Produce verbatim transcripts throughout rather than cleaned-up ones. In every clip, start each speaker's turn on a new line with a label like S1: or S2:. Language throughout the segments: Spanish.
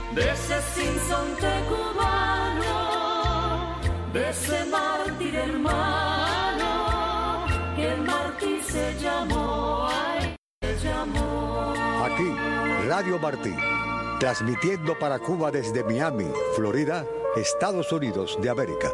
S1: de ese sinsonte cubano, de ese mártir hermano, que el mártir se llamó, ay, se llamó.
S2: Aquí, Radio Martí, transmitiendo para Cuba desde Miami, Florida, Estados Unidos de América.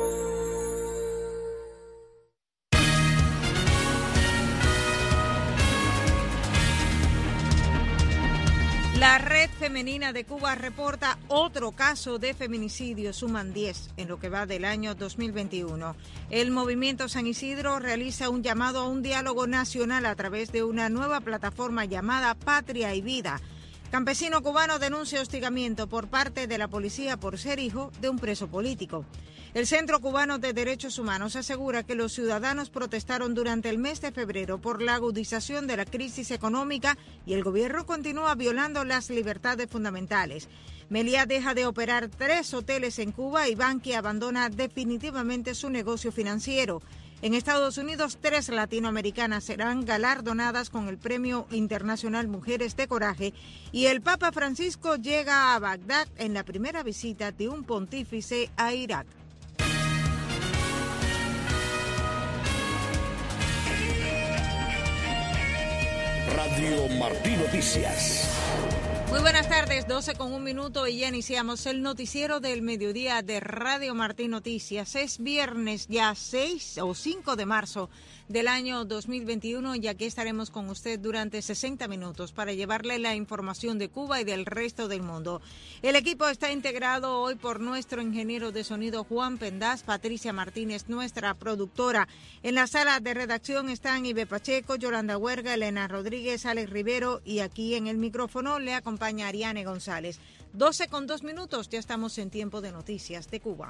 S3: La Red Femenina de Cuba reporta otro caso de feminicidio, suman diez en lo que va del año dos mil veintiuno. El Movimiento San Isidro realiza un llamado a un diálogo nacional a través de una nueva plataforma llamada Patria y Vida. Campesino cubano denuncia hostigamiento por parte de la policía por ser hijo de un preso político. El Centro Cubano de Derechos Humanos asegura que los ciudadanos protestaron durante el mes de febrero por la agudización de la crisis económica y el gobierno continúa violando las libertades fundamentales. Meliá deja de operar tres hoteles en Cuba y Banqui abandona definitivamente su negocio financiero. En Estados Unidos, tres latinoamericanas serán galardonadas con el Premio Internacional Mujeres de Coraje y el Papa Francisco llega a Bagdad en la primera visita de un pontífice a Irak.
S4: Radio Martí Noticias.
S3: Muy buenas tardes, doce con un minuto y ya iniciamos el noticiero del mediodía de Radio Martí Noticias. Es viernes ya seis o cinco de marzo del año dos mil veintiuno y aquí estaremos con usted durante sesenta minutos para llevarle la información de Cuba y del resto del mundo. El equipo está integrado hoy por nuestro ingeniero de sonido Juan Pendaz, Patricia Martínez, nuestra productora. En la sala de redacción están Ibe Pacheco, Yolanda Huerga, Elena Rodríguez, Alex Rivero y aquí en el micrófono le acompaña Ariane González. doce con dos minutos, ya estamos en tiempo de noticias de Cuba.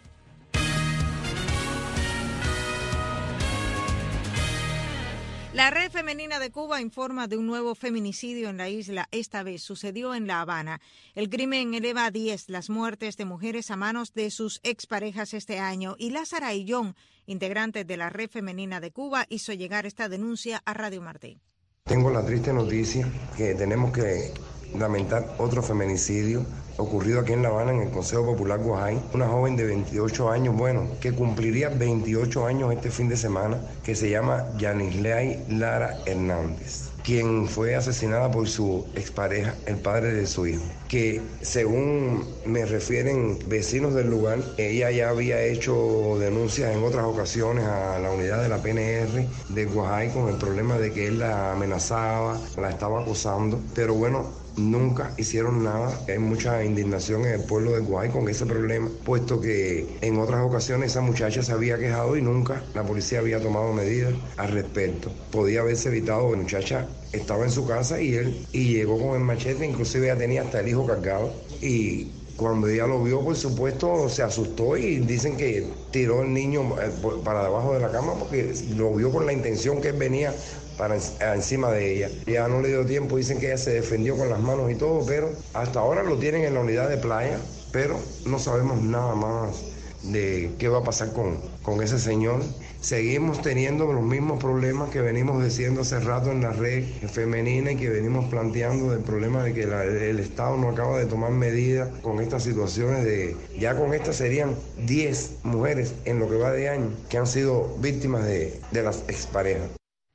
S3: La Red Femenina de Cuba informa de un nuevo feminicidio en la isla. Esta vez sucedió en La Habana. El crimen eleva a diez las muertes de mujeres a manos de sus exparejas este año. Y Lázara Illón, integrante de la Red Femenina de Cuba, hizo llegar esta denuncia a Radio Martí.
S5: Tengo la triste noticia que tenemos que lamentar otro feminicidio ocurrido aquí en La Habana, en el Consejo Popular Guajay. Una joven de veintiocho años, bueno, que cumpliría veintiocho años este fin de semana, que se llama Yanisley Lara Hernández, quien fue asesinada por su expareja, el padre de su hijo, que según me refieren vecinos del lugar, ella ya había hecho denuncias en otras ocasiones a la unidad de la P N R de Guajay con el problema de que él la amenazaba, la estaba acosando, pero bueno, nunca hicieron nada. Hay mucha indignación en el pueblo de Guajay con ese problema, puesto que en otras ocasiones esa muchacha se había quejado y nunca la policía había tomado medidas al respecto. Podía haberse evitado, la muchacha estaba en su casa y él y llegó con el machete, inclusive ya tenía hasta el hijo cargado, y cuando ella lo vio, por supuesto, se asustó y dicen que tiró el niño para debajo de la cama porque lo vio con la intención que él venía para encima de ella. Ya no le dio tiempo, dicen que ella se defendió con las manos y todo, pero hasta ahora lo tienen en la unidad de playa, pero no sabemos nada más de qué va a pasar con, con ese señor. Seguimos teniendo los mismos problemas que venimos diciendo hace rato en la red femenina y que venimos planteando del problema de que la, el Estado no acaba de tomar medidas con estas situaciones de, ya con estas serían diez mujeres en lo que va de año que han sido víctimas de, de las exparejas.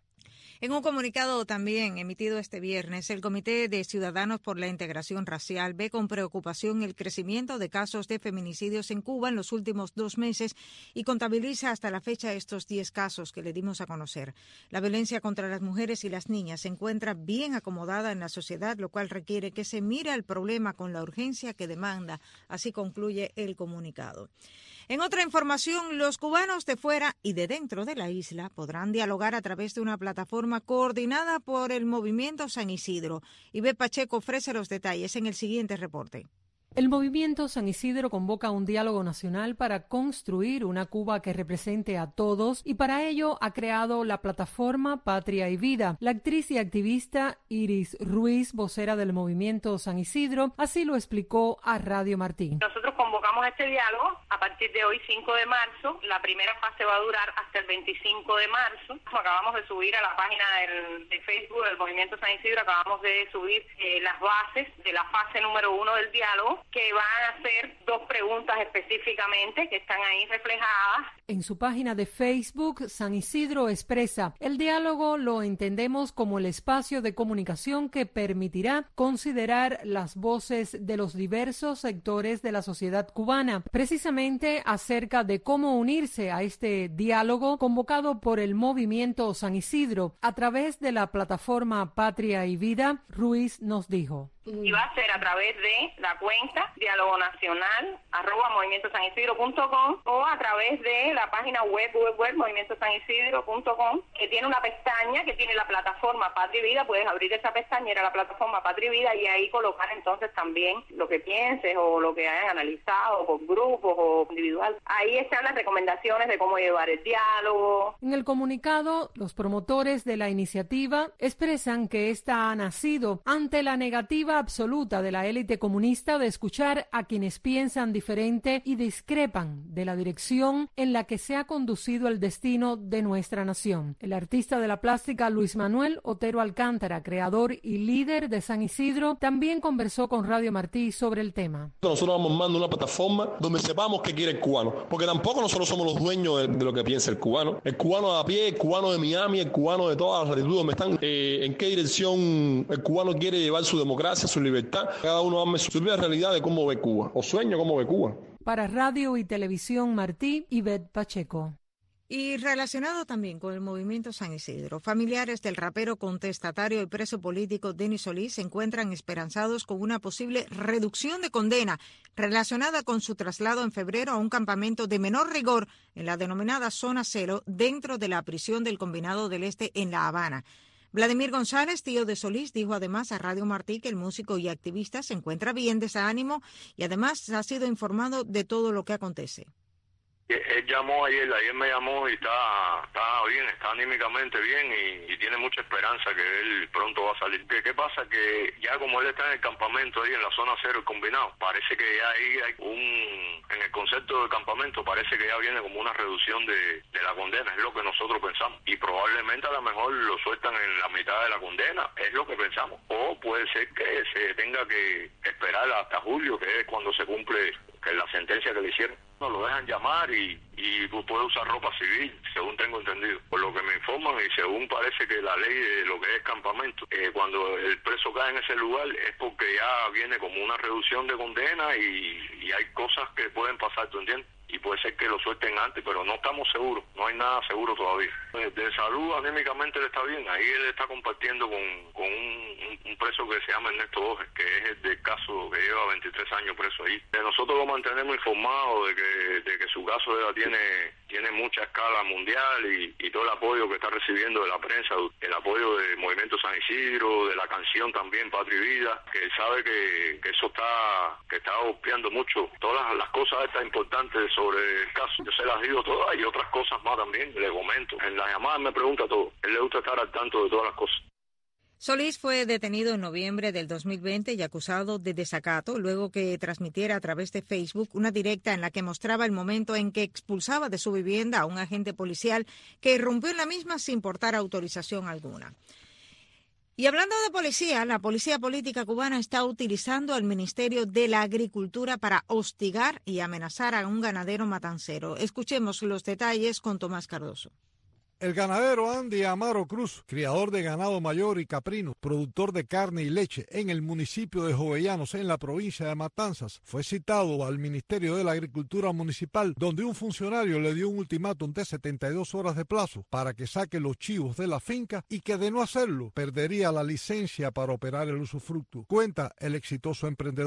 S3: En un comunicado también emitido este viernes, el Comité de Ciudadanos por la Integración Racial ve con preocupación el crecimiento de casos de feminicidios en Cuba en los últimos dos meses y contabiliza hasta la fecha estos diez casos que le dimos a conocer. La violencia contra las mujeres y las niñas se encuentra bien acomodada en la sociedad, lo cual requiere que se mire el problema con la urgencia que demanda, así concluye el comunicado. En otra información, los cubanos de fuera y de dentro de la isla podrán dialogar a través de una plataforma coordinada por el Movimiento San Isidro. Ibe Pacheco ofrece los detalles en el siguiente reporte.
S6: El Movimiento San Isidro convoca un diálogo nacional para construir una Cuba que represente a todos y para ello ha creado la plataforma Patria y Vida. La actriz y activista Iris Ruiz, vocera del Movimiento San Isidro, así lo explicó a Radio Martí.
S7: Nosotros convocamos este diálogo a partir de hoy, cinco de marzo. La primera fase va a durar hasta el veinticinco de marzo. Acabamos de subir a la página del, de Facebook del Movimiento San Isidro, acabamos de subir eh, las bases de la fase número uno del diálogo, que van a hacer dos preguntas específicamente que están ahí reflejadas.
S6: En su página de Facebook, San Isidro expresa: el diálogo lo entendemos como el espacio de comunicación que permitirá considerar las voces de los diversos sectores de la sociedad cubana, precisamente acerca de cómo unirse a este diálogo convocado por el Movimiento San Isidro a través de la plataforma Patria y Vida. Ruiz nos dijo:
S7: y va a ser a través de la cuenta diálogo nacional arroba movimiento san isidro punto com o a través de la página web web web movimiento san isidro punto com, que tiene una pestaña que tiene la plataforma Patria y Vida. Puedes abrir esa pestaña, era la plataforma Patria y Vida, y ahí colocar entonces también lo que pienses o lo que hayan analizado por grupos o individual. Ahí están las recomendaciones de cómo llevar el diálogo.
S6: En el comunicado, los promotores de la iniciativa expresan que esta ha nacido ante la negativa absoluta de la élite comunista de escuchar a quienes piensan diferente y discrepan de la dirección en la que se ha conducido el destino de nuestra nación. El artista de la plástica Luis Manuel Otero Alcántara, creador y líder de San Isidro, también conversó con Radio Martí sobre el tema.
S8: Nosotros vamos armando una plataforma donde sepamos qué quiere el cubano, porque tampoco nosotros somos los dueños de, de lo que piensa el cubano. El cubano de a pie, el cubano de Miami, el cubano de todas las latitudes donde están, eh, en qué dirección el cubano quiere llevar su democracia, su libertad. Cada uno arme su propia realidad de cómo ve Cuba, o sueño cómo ve Cuba.
S6: Para Radio y Televisión Martí, Ivette Pacheco.
S3: Y relacionado también con el Movimiento San Isidro, familiares del rapero contestatario y preso político Denis Solís se encuentran esperanzados con una posible reducción de condena relacionada con su traslado en febrero a un campamento de menor rigor en la denominada Zona Cero dentro de la prisión del Combinado del Este en La Habana. Vladimir González, tío de Solís, dijo además a Radio Martí que el músico y activista se encuentra bien de ese ánimo y además ha sido informado de todo lo que acontece.
S9: Él llamó ayer, ayer me llamó y está, está bien, está anímicamente bien y, y tiene mucha esperanza que él pronto va a salir. ¿Qué, ¿Qué pasa? Que ya como él está en el campamento ahí en la zona cero, el combinado, parece que ya ahí hay un, en el concepto del campamento, parece que ya viene como una reducción de, de la condena, es lo que nosotros pensamos. Y probablemente a lo mejor lo sueltan en la mitad de la condena, es lo que pensamos. O puede ser que se tenga que esperar hasta julio, que es cuando se cumple que la sentencia que le hicieron. No lo dejan llamar y, y puede usar ropa civil, según tengo entendido. Por lo que me informan y según parece que la ley de lo que es campamento, eh, cuando el preso cae en ese lugar es porque ya viene como una reducción de condena y, y hay cosas que pueden pasar, ¿tú entiendes? Y puede ser que lo suelten antes, pero no estamos seguros, no hay nada seguro todavía. De salud, anímicamente él está bien, ahí él está compartiendo con, con un, un preso que se llama Ernesto Doge, que es el del caso que lleva veintitrés años preso ahí. Nosotros lo mantenemos informado de que, de que su caso ya tiene, tiene mucha escala mundial y, y todo el apoyo que está recibiendo de la prensa, el apoyo del Movimiento San Isidro, de la canción también Patria y Vida, que él sabe que, que eso está, que está golpeando mucho todas las, las cosas estas importantes sobre el caso. Yo se las digo todas y otras cosas más también, le comento. En las llamadas me pregunta todo. A él le gusta estar al tanto de todas las cosas.
S3: Solís fue detenido en noviembre del dos mil veinte y acusado de desacato luego que transmitiera a través de Facebook una directa en la que mostraba el momento en que expulsaba de su vivienda a un agente policial que irrumpió en la misma sin portar autorización alguna. Y hablando de policía, la policía política cubana está utilizando al Ministerio de la Agricultura para hostigar y amenazar a un ganadero matancero. Escuchemos los detalles con Tomás Cardoso.
S10: El ganadero Andy Amaro Cruz, criador de ganado mayor y caprino, productor de carne y leche en el municipio de Jovellanos, en la provincia de Matanzas, fue citado al Ministerio de la Agricultura Municipal, donde un funcionario le dio un ultimátum de setenta y dos horas de plazo para que saque los chivos de la finca y que de no hacerlo perdería la licencia para operar el usufructo. Cuenta el exitoso emprendedor.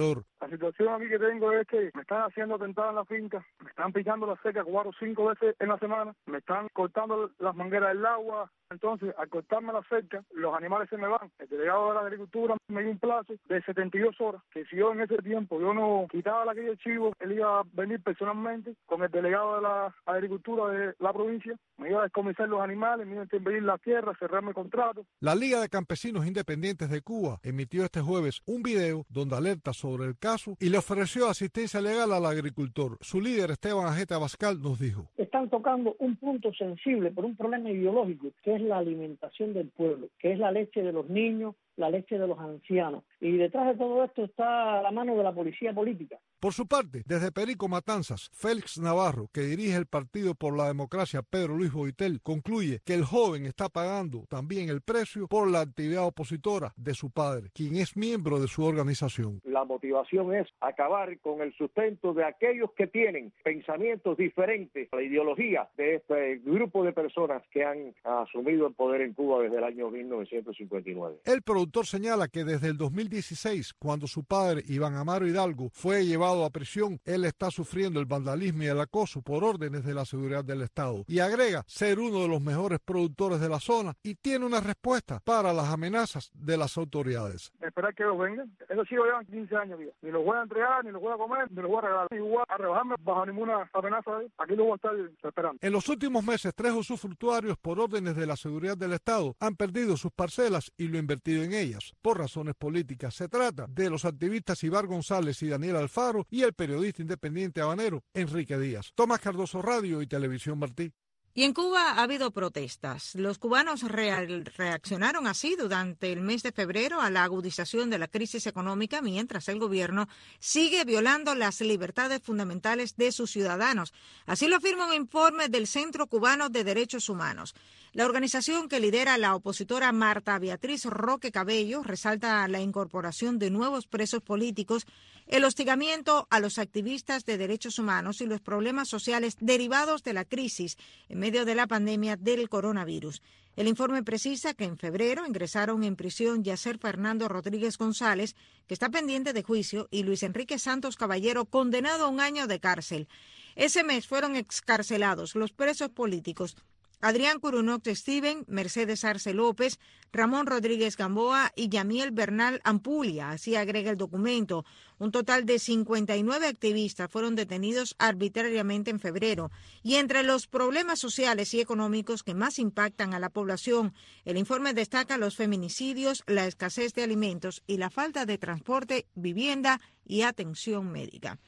S11: La situación aquí que tengo es que me están haciendo atentado en la finca, me están picando la cerca cuatro o cinco veces en la semana, me están cortando las mangueras del agua. Entonces, al cortarme la cerca, los animales se me van. El delegado de la agricultura me dio un plazo de setenta y dos horas, que si yo en ese tiempo yo no quitaba la cría de chivo, él iba a venir personalmente con el delegado de la agricultura de la provincia, me iba a descomisar los animales, me iba a intervenir la tierra, cerrarme contratos.
S10: La Liga de Campesinos Independientes de Cuba emitió este jueves un video donde alerta sobre el caso y le ofreció asistencia legal al agricultor. Su líder, Esteban Ajeta Abascal, nos dijo:
S12: están tocando un punto sensible por un problema ideológico, que es la alimentación del pueblo, que es la leche de los niños, la leche de los ancianos. Y detrás de todo esto está la mano de la policía política.
S10: Por su parte, desde Perico Matanzas, Félix Navarro, que dirige el Partido por la Democracia Pedro Luis Boitel, concluye que el joven está pagando también el precio por la actividad opositora de su padre, quien es miembro de su organización.
S13: La motivación es acabar con el sustento de aquellos que tienen pensamientos diferentes a la ideología de este grupo de personas que han asumido el poder en Cuba desde el año mil novecientos cincuenta y nueve.
S10: El productor señala que desde el dos mil dieciséis, cuando su padre, Iván Amaro Hidalgo, fue llevado a prisión, él está sufriendo el vandalismo y el acoso por órdenes de la seguridad del Estado. Y agrega ser uno de los mejores productores de la zona y tiene una respuesta para las amenazas de las autoridades.
S11: Esperar que ellos vengan. Esos chicos llevan quince años, tío. Ni los voy a entregar, ni los voy a comer, ni los voy a regalar. Ni voy a rebajarme bajo ninguna amenaza. Aquí los voy a estar esperando.
S10: En los últimos meses, tres usufructuarios por órdenes de la seguridad del Estado han perdido sus parcelas y lo invertido en ellas por razones políticas. Se trata de los activistas Ibar González y Daniel Alfaro y el periodista independiente habanero Enrique Díaz. Tomás Cardoso, Radio y Televisión Martí.
S3: Y en Cuba ha habido protestas. Los cubanos re- reaccionaron así durante el mes de febrero a la agudización de la crisis económica, mientras el gobierno sigue violando las libertades fundamentales de sus ciudadanos. Así lo afirma un informe del Centro Cubano de Derechos Humanos. La organización que lidera la opositora Marta Beatriz Roque Cabello resalta la incorporación de nuevos presos políticos, el hostigamiento a los activistas de derechos humanos y los problemas sociales derivados de la crisis en medio de la pandemia del coronavirus. El informe precisa que en febrero ingresaron en prisión Yacer Fernando Rodríguez González, que está pendiente de juicio, y Luis Enrique Santos Caballero, condenado a un año de cárcel. Ese mes fueron excarcelados los presos políticos Adrián Curunox Steven, Mercedes Arce López, Ramón Rodríguez Gamboa y Yamiel Bernal Ampulia. Así agrega el documento. Un total de cincuenta y nueve activistas fueron detenidos arbitrariamente en febrero. Y entre los problemas sociales y económicos que más impactan a la población, el informe destaca los feminicidios, la escasez de alimentos y la falta de transporte, vivienda y atención médica.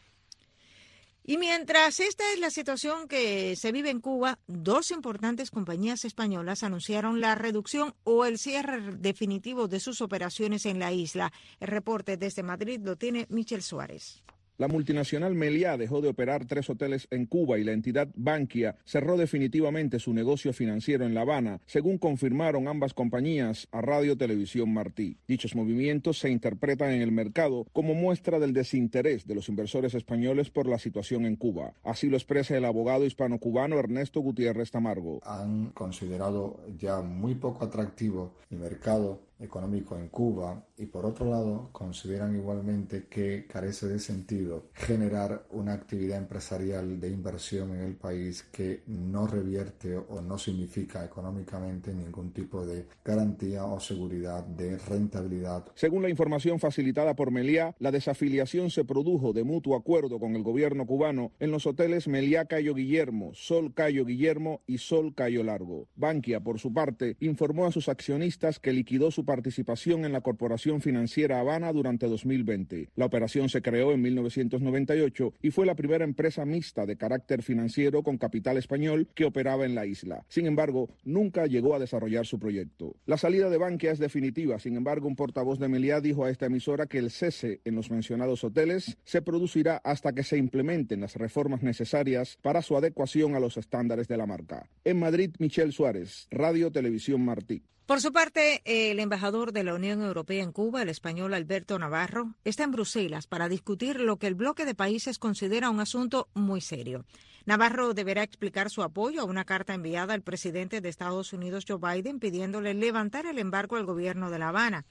S3: Y mientras esta es la situación que se vive en Cuba, dos importantes compañías españolas anunciaron la reducción o el cierre definitivo de sus operaciones en la isla. El reporte desde Madrid lo tiene Michel Suárez.
S14: La multinacional Meliá dejó de operar tres hoteles en Cuba y la entidad Bankia cerró definitivamente su negocio financiero en La Habana, según confirmaron ambas compañías a Radio Televisión Martí. Dichos movimientos se interpretan en el mercado como muestra del desinterés de los inversores españoles por la situación en Cuba. Así lo expresa el abogado hispano-cubano Ernesto Gutiérrez Tamargo.
S15: Han considerado ya muy poco atractivo el mercado económico en Cuba y por otro lado consideran igualmente que carece de sentido generar una actividad empresarial de inversión en el país que no revierte o no significa económicamente ningún tipo de garantía o seguridad de rentabilidad.
S14: Según la información facilitada por Meliá, la desafiliación se produjo de mutuo acuerdo con el gobierno cubano en los hoteles Meliá Cayo Guillermo, Sol Cayo Guillermo y Sol Cayo Largo. Bankia, por su parte, informó a sus accionistas que liquidó su participación en la Corporación Financiera Habana durante dos mil veinte. La operación se creó en mil novecientos noventa y ocho y fue la primera empresa mixta de carácter financiero con capital español que operaba en la isla. Sin embargo, nunca llegó a desarrollar su proyecto. La salida de Bankia es definitiva. Sin embargo, un portavoz de Meliá dijo a esta emisora que el cese en los mencionados hoteles se producirá hasta que se implementen las reformas necesarias para su adecuación a los estándares de la marca. En Madrid, Michel Suárez, Radio Televisión Martí.
S3: Por su parte, el embajador de la Unión Europea en Cuba, el español Alberto Navarro, está en Bruselas para discutir lo que el bloque de países considera un asunto muy serio. Navarro deberá explicar su apoyo a una carta enviada al presidente de Estados Unidos, Joe Biden, pidiéndole levantar el embargo al gobierno de La Habana.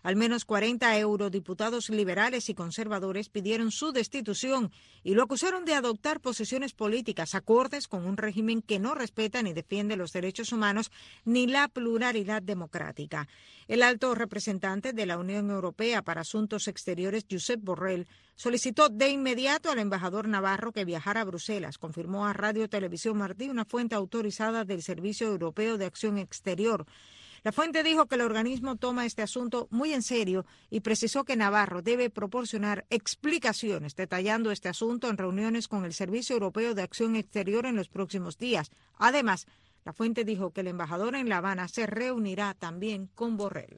S3: Al menos cuarenta eurodiputados liberales y conservadores pidieron su destitución y lo acusaron de adoptar posiciones políticas acordes con un régimen que no respeta ni defiende los derechos humanos ni la pluralidad democrática. El alto representante de la Unión Europea para Asuntos Exteriores, Josep Borrell, solicitó de inmediato al embajador navarro que viajara a Bruselas, confirmó a Radio Televisión Martí una fuente autorizada del Servicio Europeo de Acción Exterior. La fuente dijo que el organismo toma este asunto muy en serio y precisó que Navarro debe proporcionar explicaciones detallando este asunto en reuniones con el Servicio Europeo de Acción Exterior en los próximos días. Además, la fuente dijo que el embajador en La Habana se reunirá también con Borrell.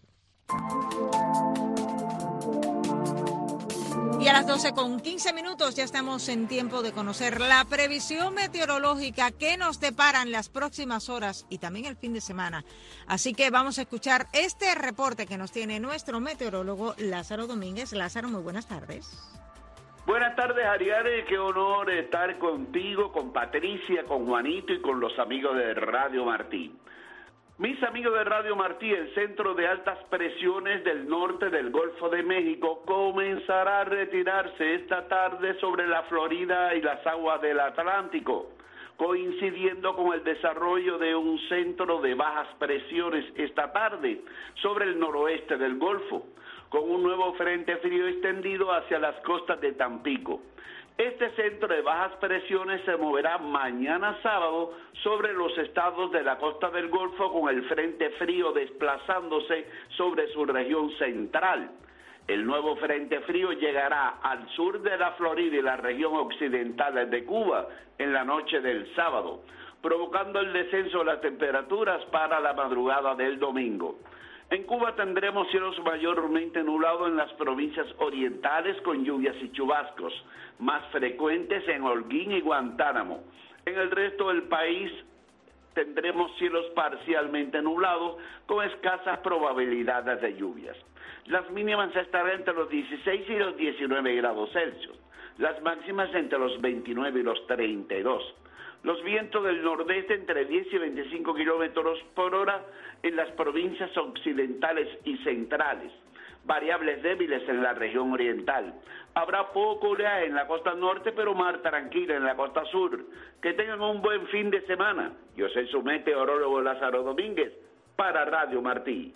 S3: Y a las doce con quince minutos ya estamos en tiempo de conocer la previsión meteorológica que nos deparan las próximas horas y también el fin de semana. Así que vamos a escuchar este reporte que nos tiene nuestro meteorólogo Lázaro Domínguez. Lázaro, muy buenas tardes.
S16: Buenas tardes, Ariane, qué honor estar contigo, con Patricia, con Juanito y con los amigos de Radio Martí. Mis amigos de Radio Martí, el centro de altas presiones del norte del Golfo de México comenzará a retirarse esta tarde sobre la Florida y las aguas del Atlántico, coincidiendo con el desarrollo de un centro de bajas presiones esta tarde sobre el noroeste del Golfo, con un nuevo frente frío extendido hacia las costas de Tampico. Este centro de bajas presiones se moverá mañana sábado sobre los estados de la costa del Golfo con el frente frío desplazándose sobre su región central. El nuevo frente frío llegará al sur de la Florida y la región occidental de Cuba en la noche del sábado, provocando el descenso de las temperaturas para la madrugada del domingo. En Cuba tendremos cielos mayormente nublados en las provincias orientales con lluvias y chubascos, más frecuentes en Holguín y Guantánamo. En el resto del país tendremos cielos parcialmente nublados con escasas probabilidades de lluvias. Las mínimas estarán entre los dieciséis y los diecinueve grados Celsius, las máximas entre los veintinueve y los treinta y dos. Los vientos del nordeste entre diez y veinticinco kilómetros por hora en las provincias occidentales y centrales, variables débiles en la región oriental. Habrá poco oleaje en la costa norte, pero mar tranquila en la costa sur. Que tengan un buen fin de semana. Yo soy su meteorólogo Lázaro Domínguez para Radio Martí.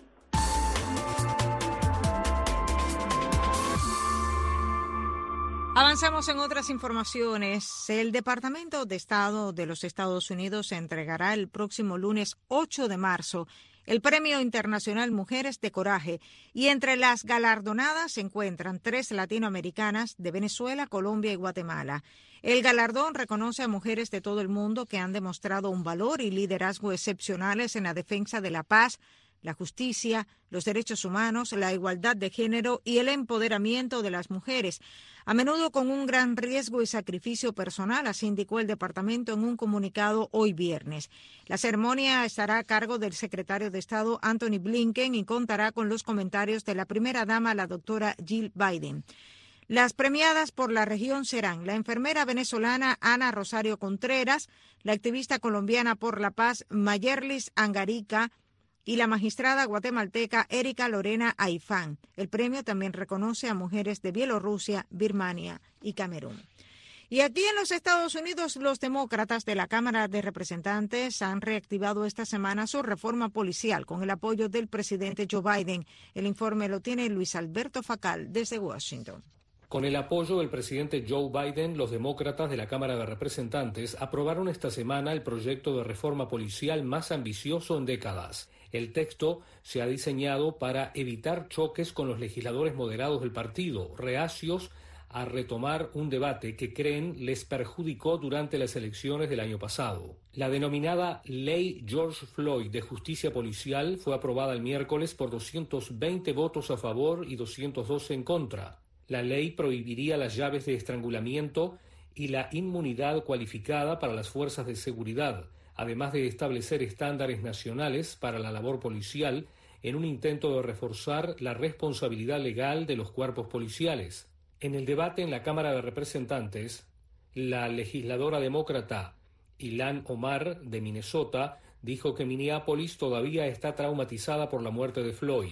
S3: Avanzamos en otras informaciones. El Departamento de Estado de los Estados Unidos entregará el próximo lunes ocho de marzo el Premio Internacional Mujeres de Coraje, y entre las galardonadas se encuentran tres latinoamericanas de Venezuela, Colombia y Guatemala. El galardón reconoce a mujeres de todo el mundo que han demostrado un valor y liderazgo excepcionales en la defensa de la paz, la justicia, los derechos humanos, la igualdad de género y el empoderamiento de las mujeres, a menudo con un gran riesgo y sacrificio personal, así indicó el departamento en un comunicado hoy viernes. La ceremonia estará a cargo del secretario de Estado Anthony Blinken y contará con los comentarios de la primera dama, la doctora Jill Biden. Las premiadas por la región serán la enfermera venezolana Ana Rosario Contreras, la activista colombiana por la paz Mayerlis Angarica, y la magistrada guatemalteca Erika Lorena Aifán. El premio también reconoce a mujeres de Bielorrusia, Birmania y Camerún. Y aquí en los Estados Unidos, los demócratas de la Cámara de Representantes han reactivado esta semana su reforma policial con el apoyo del presidente Joe Biden. El informe lo tiene Luis Alberto Facal desde Washington.
S17: Con el apoyo del presidente Joe Biden, los demócratas de la Cámara de Representantes aprobaron esta semana el proyecto de reforma policial más ambicioso en décadas. El texto se ha diseñado para evitar choques con los legisladores moderados del partido, reacios a retomar un debate que creen les perjudicó durante las elecciones del año pasado. La denominada Ley George Floyd de Justicia Policial fue aprobada el miércoles por doscientos veinte votos a favor y doscientos doce en contra. La ley prohibiría las llaves de estrangulamiento y la inmunidad cualificada para las fuerzas de seguridad, además de establecer estándares nacionales para la labor policial en un intento de reforzar la responsabilidad legal de los cuerpos policiales. En el debate en la Cámara de Representantes, la legisladora demócrata Ilhan Omar de Minnesota dijo que Minneapolis todavía está traumatizada por la muerte de Floyd.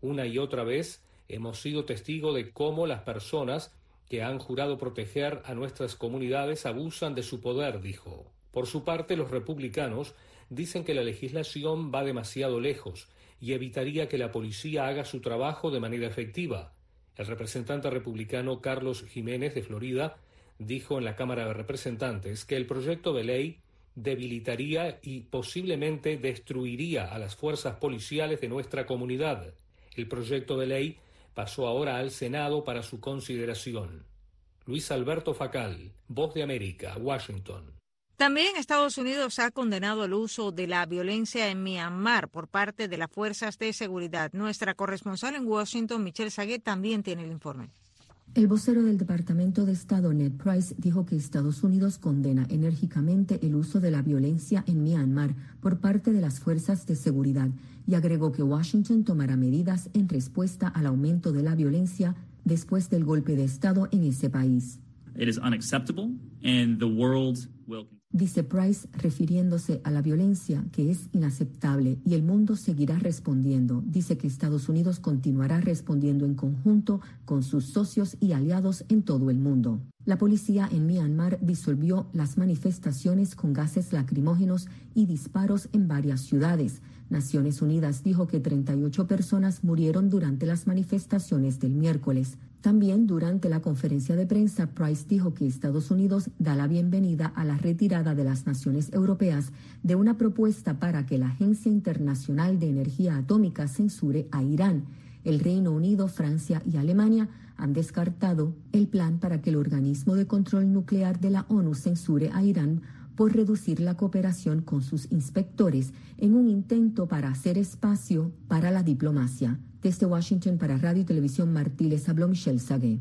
S17: Una y otra vez hemos sido testigos de cómo las personas que han jurado proteger a nuestras comunidades abusan de su poder, dijo. Por su parte, los republicanos dicen que la legislación va demasiado lejos y evitaría que la policía haga su trabajo de manera efectiva. El representante republicano Carlos Jiménez de Florida dijo en la Cámara de Representantes que el proyecto de ley debilitaría y posiblemente destruiría a las fuerzas policiales de nuestra comunidad. El proyecto de ley pasó ahora al Senado para su consideración. Luis Alberto Facal, Voz de América, Washington.
S3: También Estados Unidos ha condenado el uso de la violencia en Myanmar por parte de las fuerzas de seguridad. Nuestra corresponsal en Washington, Michelle Saguet, también tiene el informe.
S18: El vocero del Departamento de Estado, Ned Price, dijo que Estados Unidos condena enérgicamente el uso de la violencia en Myanmar por parte de las fuerzas de seguridad y agregó que Washington tomará medidas en respuesta al aumento de la violencia después del golpe de Estado en ese país.
S19: It is unacceptable and the world will...
S18: Dice Price, refiriéndose a la violencia, que es inaceptable y el mundo seguirá respondiendo. Dice que Estados Unidos continuará respondiendo en conjunto con sus socios y aliados en todo el mundo. La policía en Myanmar disolvió las manifestaciones con gases lacrimógenos y disparos en varias ciudades. Naciones Unidas dijo que treinta y ocho personas murieron durante las manifestaciones del miércoles. También durante la conferencia de prensa, Price dijo que Estados Unidos da la bienvenida a la retirada de las naciones europeas de una propuesta para que la Agencia Internacional de Energía Atómica censure a Irán. El Reino Unido, Francia y Alemania han descartado el plan para que el organismo de control nuclear de la ONU censure a Irán por reducir la cooperación con sus inspectores en un intento para hacer espacio para la diplomacia. Desde Washington para Radio y Televisión Martí les habló Michelle Saguet.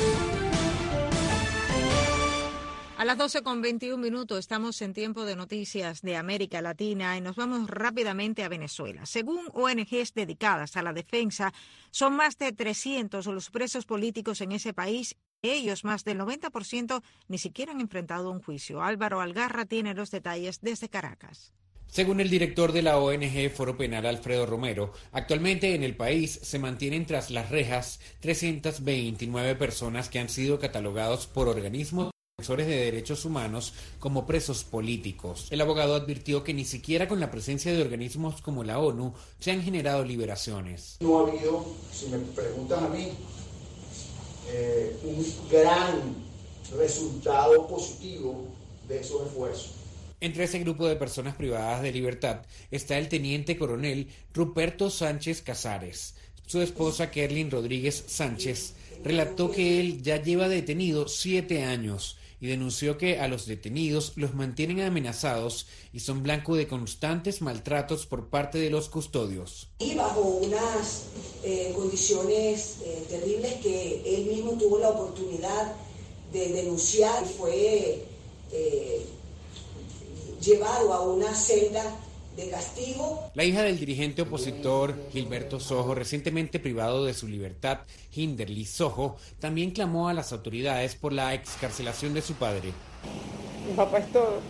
S3: A las doce con veintiún minutos estamos en tiempo de noticias de América Latina y nos vamos rápidamente a Venezuela. Según O N Ges dedicadas a la defensa, son más de trescientos los presos políticos en ese país. Ellos, más del noventa por ciento, ni siquiera han enfrentado un juicio. Álvaro Algarra tiene los detalles desde Caracas.
S20: Según el director de la O N G Foro Penal, Alfredo Romero, actualmente en el país se mantienen tras las rejas trescientas veintinueve personas que han sido catalogados por organismos defensores de derechos humanos como presos políticos. El abogado advirtió que ni siquiera con la presencia de organismos como la ONU se han generado liberaciones.
S21: No ha habido, si me preguntan a mí, eh, un gran resultado positivo de esos esfuerzos.
S20: Entre ese grupo de personas privadas de libertad está el teniente coronel Ruperto Sánchez Casares. Su esposa, Kerlin Rodríguez Sánchez, relató que él ya lleva detenido siete años y denunció que a los detenidos los mantienen amenazados y son blanco de constantes maltratos por parte de los custodios.
S22: Y bajo unas eh, condiciones eh, terribles que él mismo tuvo la oportunidad de denunciar, fue eh, llevado a una celda de castigo.
S20: La hija del dirigente opositor Gilberto Sojo, recientemente privado de su libertad, Hinderly Sojo, también clamó a las autoridades por la excarcelación de su padre.
S23: Mi papá es todo.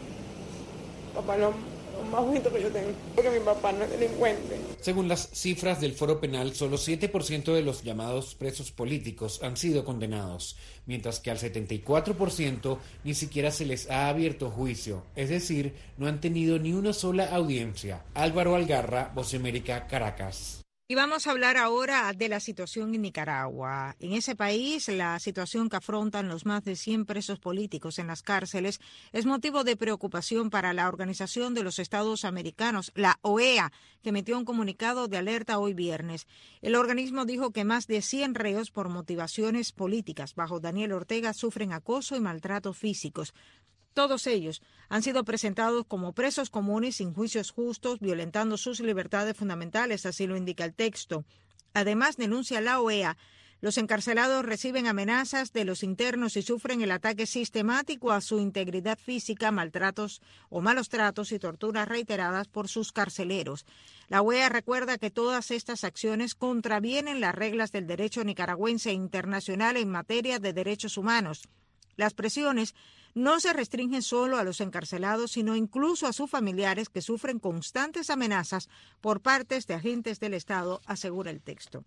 S23: Papá es lo, lo más bonito que yo tengo, porque mi papá no es delincuente.
S20: Según las cifras del Foro Penal, solo siete por ciento de los llamados presos políticos han sido condenados, mientras que al setenta y cuatro por ciento ni siquiera se les ha abierto juicio, es decir, no han tenido ni una sola audiencia. Álvaro Algarra, Voz de América, Caracas.
S3: Y vamos a hablar ahora de la situación en Nicaragua. En ese país, la situación que afrontan los más de cien presos políticos en las cárceles es motivo de preocupación para la Organización de los Estados Americanos, la O E A, que emitió un comunicado de alerta hoy viernes. El organismo dijo que más de cien reos por motivaciones políticas bajo Daniel Ortega sufren acoso y maltratos físicos. Todos ellos han sido presentados como presos comunes sin juicios justos, violentando sus libertades fundamentales, así lo indica el texto. Además, denuncia la O E A, los encarcelados reciben amenazas de los internos y sufren el ataque sistemático a su integridad física, maltratos o malos tratos y torturas reiteradas por sus carceleros. La O E A recuerda que todas estas acciones contravienen las reglas del derecho nicaragüense e internacional en materia de derechos humanos. Las presiones no se restringen solo a los encarcelados, sino incluso a sus familiares que sufren constantes amenazas por parte de agentes del Estado, asegura el texto.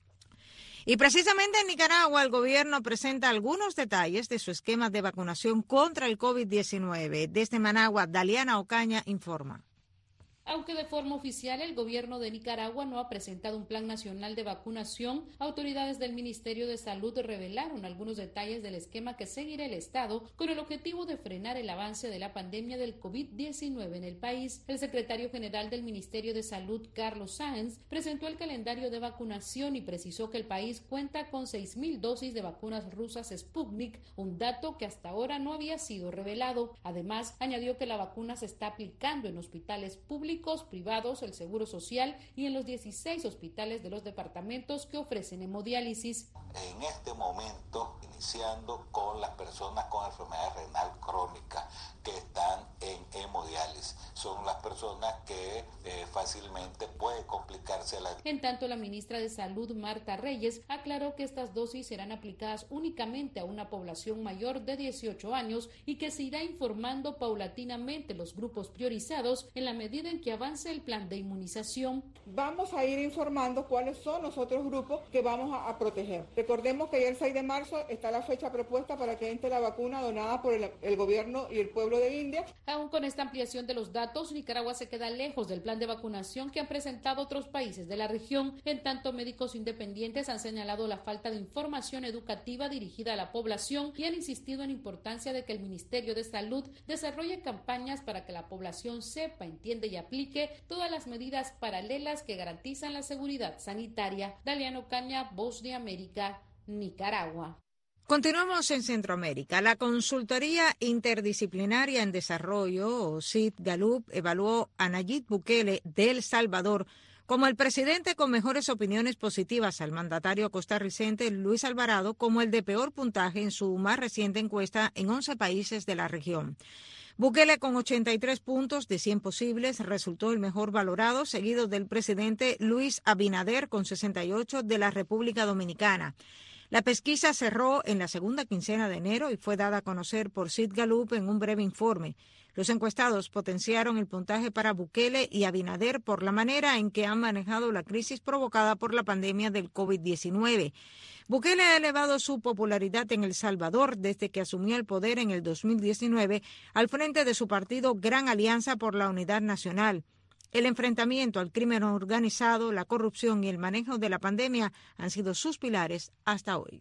S3: Y precisamente en Nicaragua el gobierno presenta algunos detalles de su esquema de vacunación contra el COVID diecinueve. Desde Managua, Daliana Ocaña informa.
S1: Aunque de forma oficial el gobierno de Nicaragua no ha presentado un plan nacional de vacunación, autoridades del Ministerio de Salud revelaron algunos detalles del esquema que seguirá el Estado con el objetivo de frenar el avance de la pandemia del COVID diecinueve en el país. El secretario general del Ministerio de Salud, Carlos Sáenz, presentó el calendario de vacunación y precisó que el país cuenta con seis mil dosis de vacunas rusas Sputnik, un dato que hasta ahora no había sido revelado. Además, añadió que la vacuna se está aplicando en hospitales públicos, privados, el Seguro Social y en los dieciséis hospitales de los departamentos que ofrecen hemodiálisis.
S2: En este momento, iniciando con las personas con enfermedad renal crónica que están en hemodiálisis, son las personas que eh, fácilmente puede complicarse la...
S1: En tanto, la ministra de Salud, Marta Reyes, aclaró que estas dosis serán aplicadas únicamente a una población mayor de dieciocho años y que se irá informando paulatinamente los grupos priorizados en la medida en que avance el plan de inmunización.
S23: Vamos a ir informando cuáles son los otros grupos que vamos a, a proteger. Recordemos que ya el seis de marzo está la fecha propuesta para que entre la vacuna donada por el, el gobierno y el pueblo de India.
S1: Aún con esta ampliación de los datos, Nicaragua se queda lejos del plan de vacunación que han presentado otros países de la región. En tanto, médicos independientes han señalado la falta de información educativa dirigida a la población y han insistido en la importancia de que el Ministerio de Salud desarrolle campañas para que la población sepa, entienda y aplique todas las medidas paralelas que garantizan la seguridad sanitaria. Daliana Ocaña, Voz de América, Nicaragua.
S3: Continuamos en Centroamérica. La Consultoría Interdisciplinaria en Desarrollo, o C I D Gallup, evaluó a Nayib Bukele de El Salvador como el presidente con mejores opiniones positivas al mandatario costarricense Luis Alvarado, como el de peor puntaje en su más reciente encuesta en once países de la región. Bukele, con ochenta y tres puntos de cien posibles, resultó el mejor valorado, seguido del presidente Luis Abinader con sesenta y ocho de la República Dominicana. La pesquisa cerró en la segunda quincena de enero y fue dada a conocer por C I D Gallup en un breve informe. Los encuestados potenciaron el puntaje para Bukele y Abinader por la manera en que han manejado la crisis provocada por la pandemia del COVID diecinueve. Bukele ha elevado su popularidad en El Salvador desde que asumió el poder en el dos mil diecinueve al frente de su partido Gran Alianza por la Unidad Nacional. El enfrentamiento al crimen organizado, la corrupción y el manejo de la pandemia han sido sus pilares hasta hoy.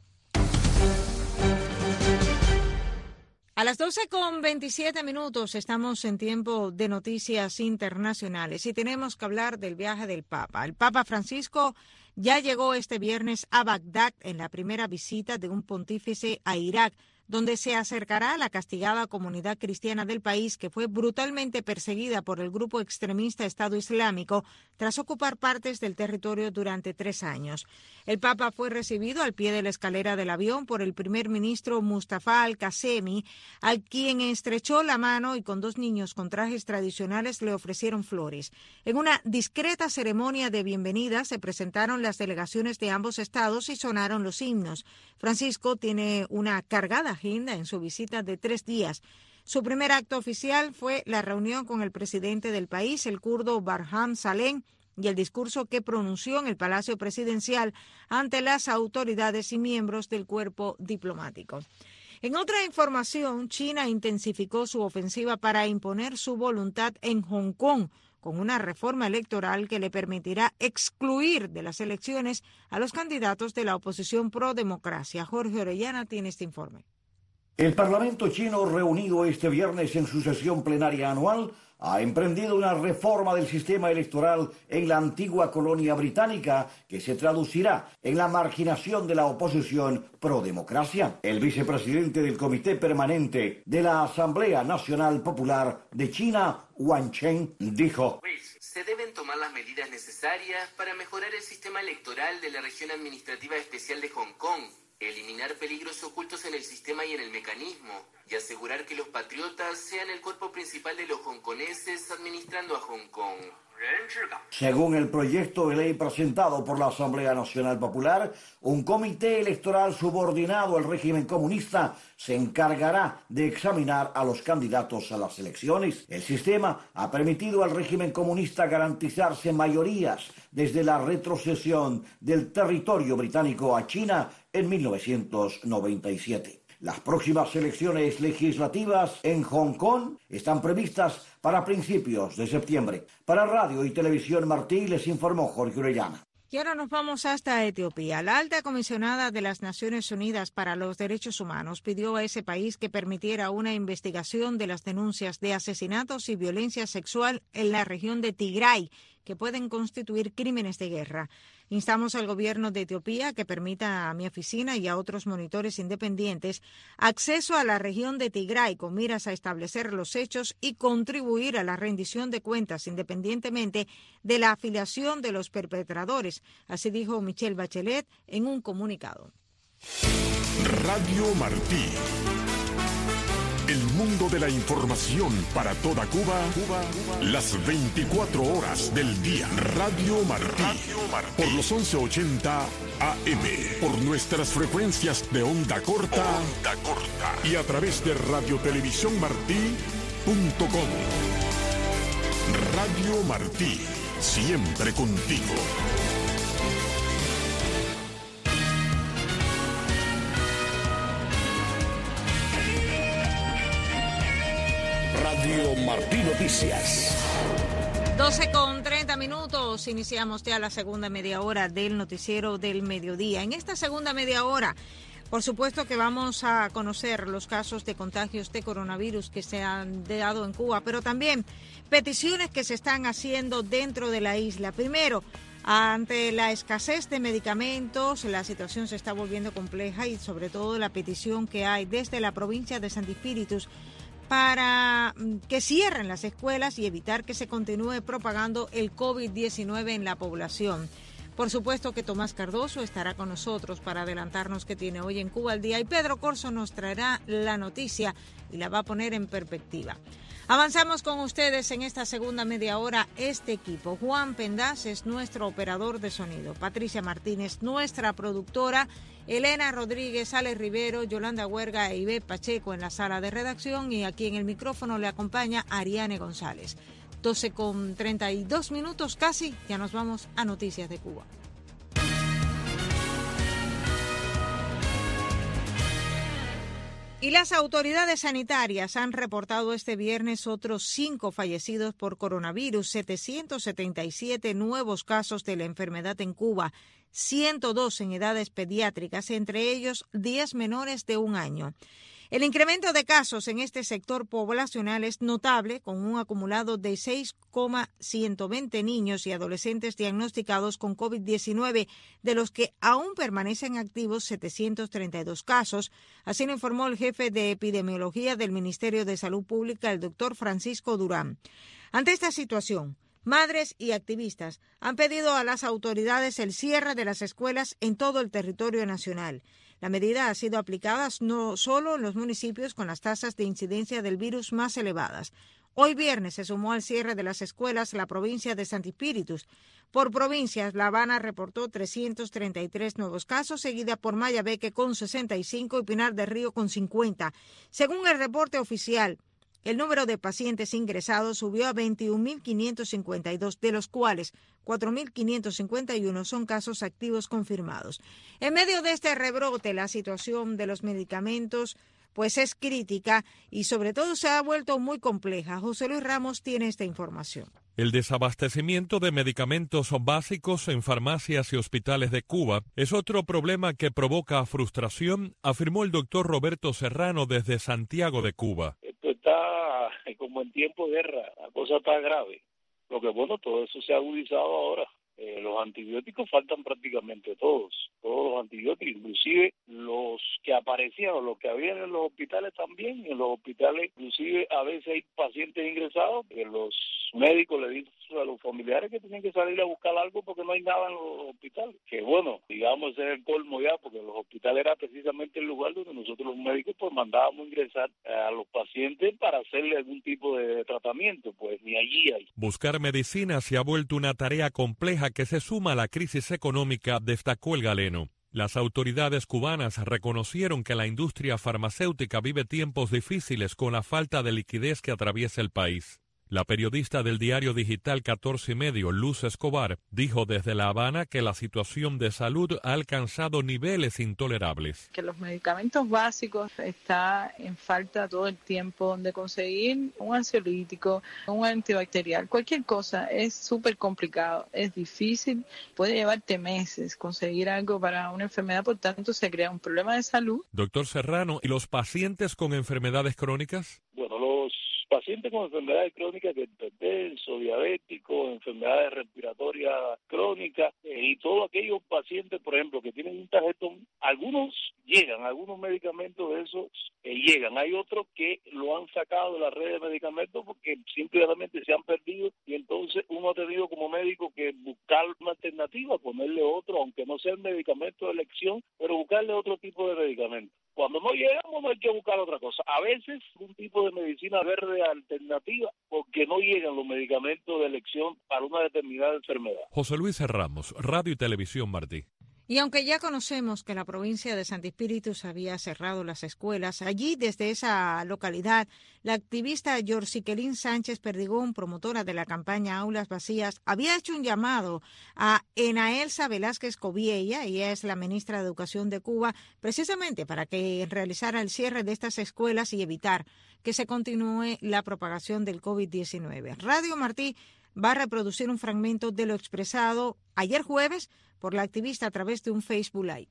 S3: A las doce con veintisiete minutos estamos en tiempo de noticias internacionales y tenemos que hablar del viaje del Papa. El Papa Francisco ya llegó este viernes a Bagdad en la primera visita de un pontífice a Irak, donde se acercará a la castigada comunidad cristiana del país que fue brutalmente perseguida por el grupo extremista Estado Islámico tras ocupar partes del territorio durante tres años. El Papa fue recibido al pie de la escalera del avión por el primer ministro Mustafa al-Kazemi, a quien estrechó la mano y con dos niños con trajes tradicionales le ofrecieron flores. En una discreta ceremonia de bienvenida se presentaron las delegaciones de ambos estados y sonaron los himnos. Francisco tiene una cargada agenda en su visita de tres días. Su primer acto oficial fue la reunión con el presidente del país, el kurdo Barham Saleh, y el discurso que pronunció en el Palacio Presidencial ante las autoridades y miembros del cuerpo diplomático. En otra información, China intensificó su ofensiva para imponer su voluntad en Hong Kong, con una reforma electoral que le permitirá excluir de las elecciones a los candidatos de la oposición pro-democracia. Jorge Orellana tiene este informe.
S4: El Parlamento chino, reunido este viernes en su sesión plenaria anual, ha emprendido una reforma del sistema electoral en la antigua colonia británica que se traducirá en la marginación de la oposición pro-democracia. El vicepresidente del Comité Permanente de la Asamblea Nacional Popular de China, Wang Chen, dijo:
S24: se deben tomar las medidas necesarias para mejorar el sistema electoral de la región administrativa especial de Hong Kong, eliminar peligros ocultos en el sistema y en el mecanismo, y asegurar que los patriotas sean el cuerpo principal de los hongkoneses administrando a Hong Kong.
S4: Según el proyecto de ley presentado por la Asamblea Nacional Popular, un comité electoral subordinado al régimen comunista se encargará de examinar a los candidatos a las elecciones. El sistema ha permitido al régimen comunista garantizarse mayorías desde la retrocesión del territorio británico a China en mil novecientos noventa y siete. Las próximas elecciones legislativas en Hong Kong están previstas para principios de septiembre. Para Radio y Televisión Martí les informó Jorge Orellana.
S3: Y ahora nos vamos hasta Etiopía. La alta comisionada de las Naciones Unidas para los Derechos Humanos pidió a ese país que permitiera una investigación de las denuncias de asesinatos y violencia sexual en la región de Tigray, que pueden constituir crímenes de guerra. Instamos al gobierno de Etiopía que permita a mi oficina y a otros monitores independientes acceso a la región de Tigray con miras a establecer los hechos y contribuir a la rendición de cuentas independientemente de la afiliación de los perpetradores. Así dijo Michelle Bachelet en un comunicado.
S5: Radio Martí. El mundo de la información para toda Cuba, Cuba, las veinticuatro horas del día. Radio Martí, Radio Martí. Por los once ochenta A M, por nuestras frecuencias de onda corta, onda corta. Y a través de radio televisión martí punto com. Radio Martí, siempre contigo. Radio Martí Noticias.
S3: doce con treinta minutos, iniciamos ya la segunda media hora del noticiero del mediodía. En esta segunda media hora, por supuesto que vamos a conocer los casos de contagios de coronavirus que se han dado en Cuba, pero también peticiones que se están haciendo dentro de la isla. Primero, ante la escasez de medicamentos, la situación se está volviendo compleja y sobre todo la petición que hay desde la provincia de Santi Espíritus para que cierren las escuelas y evitar que se continúe propagando el COVID diecinueve en la población. Por supuesto que Tomás Cardoso estará con nosotros para adelantarnos qué tiene hoy en Cuba al día y Pedro Corso nos traerá la noticia y la va a poner en perspectiva. Avanzamos con ustedes en esta segunda media hora este equipo. Juan Pendaz es nuestro operador de sonido, Patricia Martínez, nuestra productora, Elena Rodríguez, Ale Rivero, Yolanda Huerga e Ivette Pacheco en la sala de redacción y aquí en el micrófono le acompaña Ariane González. doce con treinta y dos minutos casi, ya nos vamos a Noticias de Cuba. Y las autoridades sanitarias han reportado este viernes otros cinco fallecidos por coronavirus, setecientos setenta y siete nuevos casos de la enfermedad en Cuba, ciento dos en edades pediátricas, entre ellos diez menores de un año. El incremento de casos en este sector poblacional es notable, con un acumulado de seis coma ciento veinte niños y adolescentes diagnosticados con COVID diecinueve, de los que aún permanecen activos setecientos treinta y dos casos. Así lo informó el jefe de epidemiología del Ministerio de Salud Pública, el doctor Francisco Durán. Ante esta situación, madres y activistas han pedido a las autoridades el cierre de las escuelas en todo el territorio nacional. La medida ha sido aplicada no solo en los municipios con las tasas de incidencia del virus más elevadas. Hoy viernes se sumó al cierre de las escuelas la provincia de Santi Espíritus. Por provincias, La Habana reportó trescientos treinta y tres nuevos casos, seguida por Mayabeque con sesenta y cinco y Pinar del Río con cincuenta. Según el reporte oficial, el número de pacientes ingresados subió a veintiún mil quinientos cincuenta y dos, de los cuales cuatro mil quinientos cincuenta y uno son casos activos confirmados. En medio de este rebrote, la situación de los medicamentos pues es crítica y sobre todo se ha vuelto muy compleja. José Luis Ramos tiene esta información.
S6: El desabastecimiento de medicamentos básicos en farmacias y hospitales de Cuba es otro problema que provoca frustración, afirmó el doctor Roberto Serrano desde Santiago de Cuba.
S7: Esto está como en tiempo de guerra, la cosa está grave. Lo que bueno, todo eso se ha agudizado ahora. Eh, los antibióticos faltan prácticamente todos, todos los antibióticos, inclusive los que aparecían o los que habían en los hospitales también. En los hospitales inclusive a veces hay pacientes ingresados que los médicos le dicen a los familiares que tienen que salir a buscar algo porque no hay nada en los hospitales. Que bueno, digamos, ese es el colmo ya, porque los hospitales era precisamente el lugar donde nosotros los médicos pues mandábamos ingresar a los pacientes para hacerle algún tipo de tratamiento, pues ni allí hay.
S6: Buscar medicina se ha vuelto una tarea compleja que se suma a la crisis económica, destacó el galeno. Las autoridades cubanas reconocieron que la industria farmacéutica vive tiempos difíciles con la falta de liquidez que atraviesa el país. La periodista del diario digital catorce y medio, Luz Escobar, dijo desde La Habana que la situación de salud ha alcanzado niveles intolerables.
S8: Que los medicamentos básicos está en falta todo el tiempo, donde conseguir un ansiolítico, un antibacterial, cualquier cosa es súper complicado, es difícil, puede llevarte meses conseguir algo para una enfermedad, por tanto se crea un problema de salud.
S6: Doctor Serrano, ¿y los pacientes con enfermedades crónicas?
S7: Bueno, los pacientes con enfermedades crónicas, que hipertenso, diabéticos, enfermedades respiratorias crónicas eh, y todos aquellos pacientes, por ejemplo, que tienen un tarjetón, algunos llegan, algunos medicamentos de esos eh, llegan, hay otros que lo han sacado de la red de medicamentos porque simplemente se han perdido y entonces uno ha tenido como médico que buscar una alternativa, ponerle otro, aunque no sea el medicamento de elección, pero buscarle otro tipo de medicamento. Cuando no llegamos no hay que buscar otra cosa. A veces un tipo de medicina verde alternativa porque no llegan los medicamentos de elección para una determinada enfermedad.
S6: José Luis Ramos, Radio y Televisión Martí.
S3: Y aunque ya conocemos que la provincia de Santi Espíritus había cerrado las escuelas, allí desde esa localidad, la activista Yorsiquelín Sánchez Perdigón, promotora de la campaña Aulas Vacías, había hecho un llamado a Enaelsa Velázquez Coviella, ella es la ministra de Educación de Cuba, precisamente para que realizara el cierre de estas escuelas y evitar que se continúe la propagación del COVID diecinueve. Radio Martí va a reproducir un fragmento de lo expresado ayer jueves por la activista a través de un Facebook Live.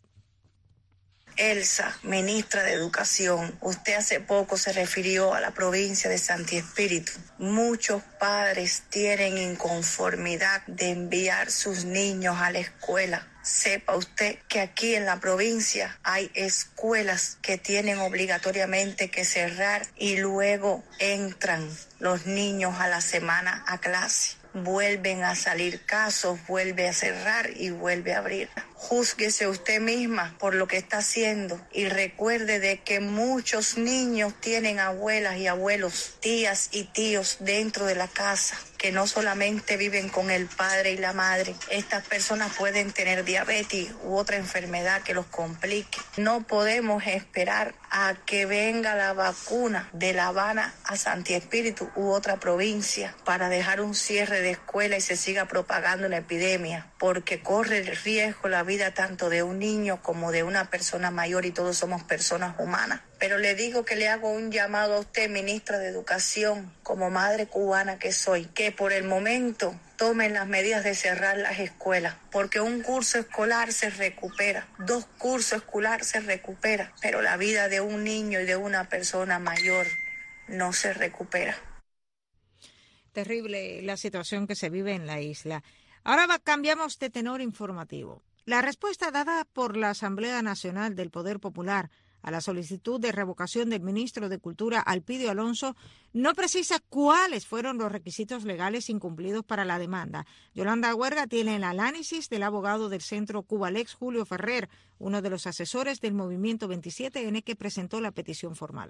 S9: Elsa, ministra de Educación, usted hace poco se refirió a la provincia de Santi Espíritu. Muchos padres tienen inconformidad de enviar sus niños a la escuela. Sepa usted que aquí en la provincia hay escuelas que tienen obligatoriamente que cerrar y luego entran los niños a la semana a clase. Vuelven a salir casos, vuelve a cerrar y vuelve a abrir. Júzguese usted misma por lo que está haciendo y recuerde de que muchos niños tienen abuelas y abuelos, tías y tíos dentro de la casa, que no solamente viven con el padre y la madre. Estas personas pueden tener diabetes u otra enfermedad que los complique. No podemos esperar a que venga la vacuna de La Habana a Santi Espíritu u otra provincia para dejar un cierre de escuela y se siga propagando una epidemia, porque corre el riesgo la vida tanto de un niño como de una persona mayor y todos somos personas humanas. Pero le digo que le hago un llamado a usted, ministra de Educación, como madre cubana que soy, que por el momento tomen las medidas de cerrar las escuelas, porque un curso escolar se recupera, dos cursos escolares se recupera, pero la vida de un niño y de una persona mayor no se recupera.
S3: Terrible la situación que se vive en la isla. Ahora va, cambiamos de tenor informativo. La respuesta dada por la Asamblea Nacional del Poder Popular a la solicitud de revocación del ministro de Cultura, Alpidio Alonso, no precisa cuáles fueron los requisitos legales incumplidos para la demanda. Yolanda Huerga tiene el análisis del abogado del Centro Cubalex, Julio Ferrer, uno de los asesores del Movimiento veintisiete ene que presentó la petición formal.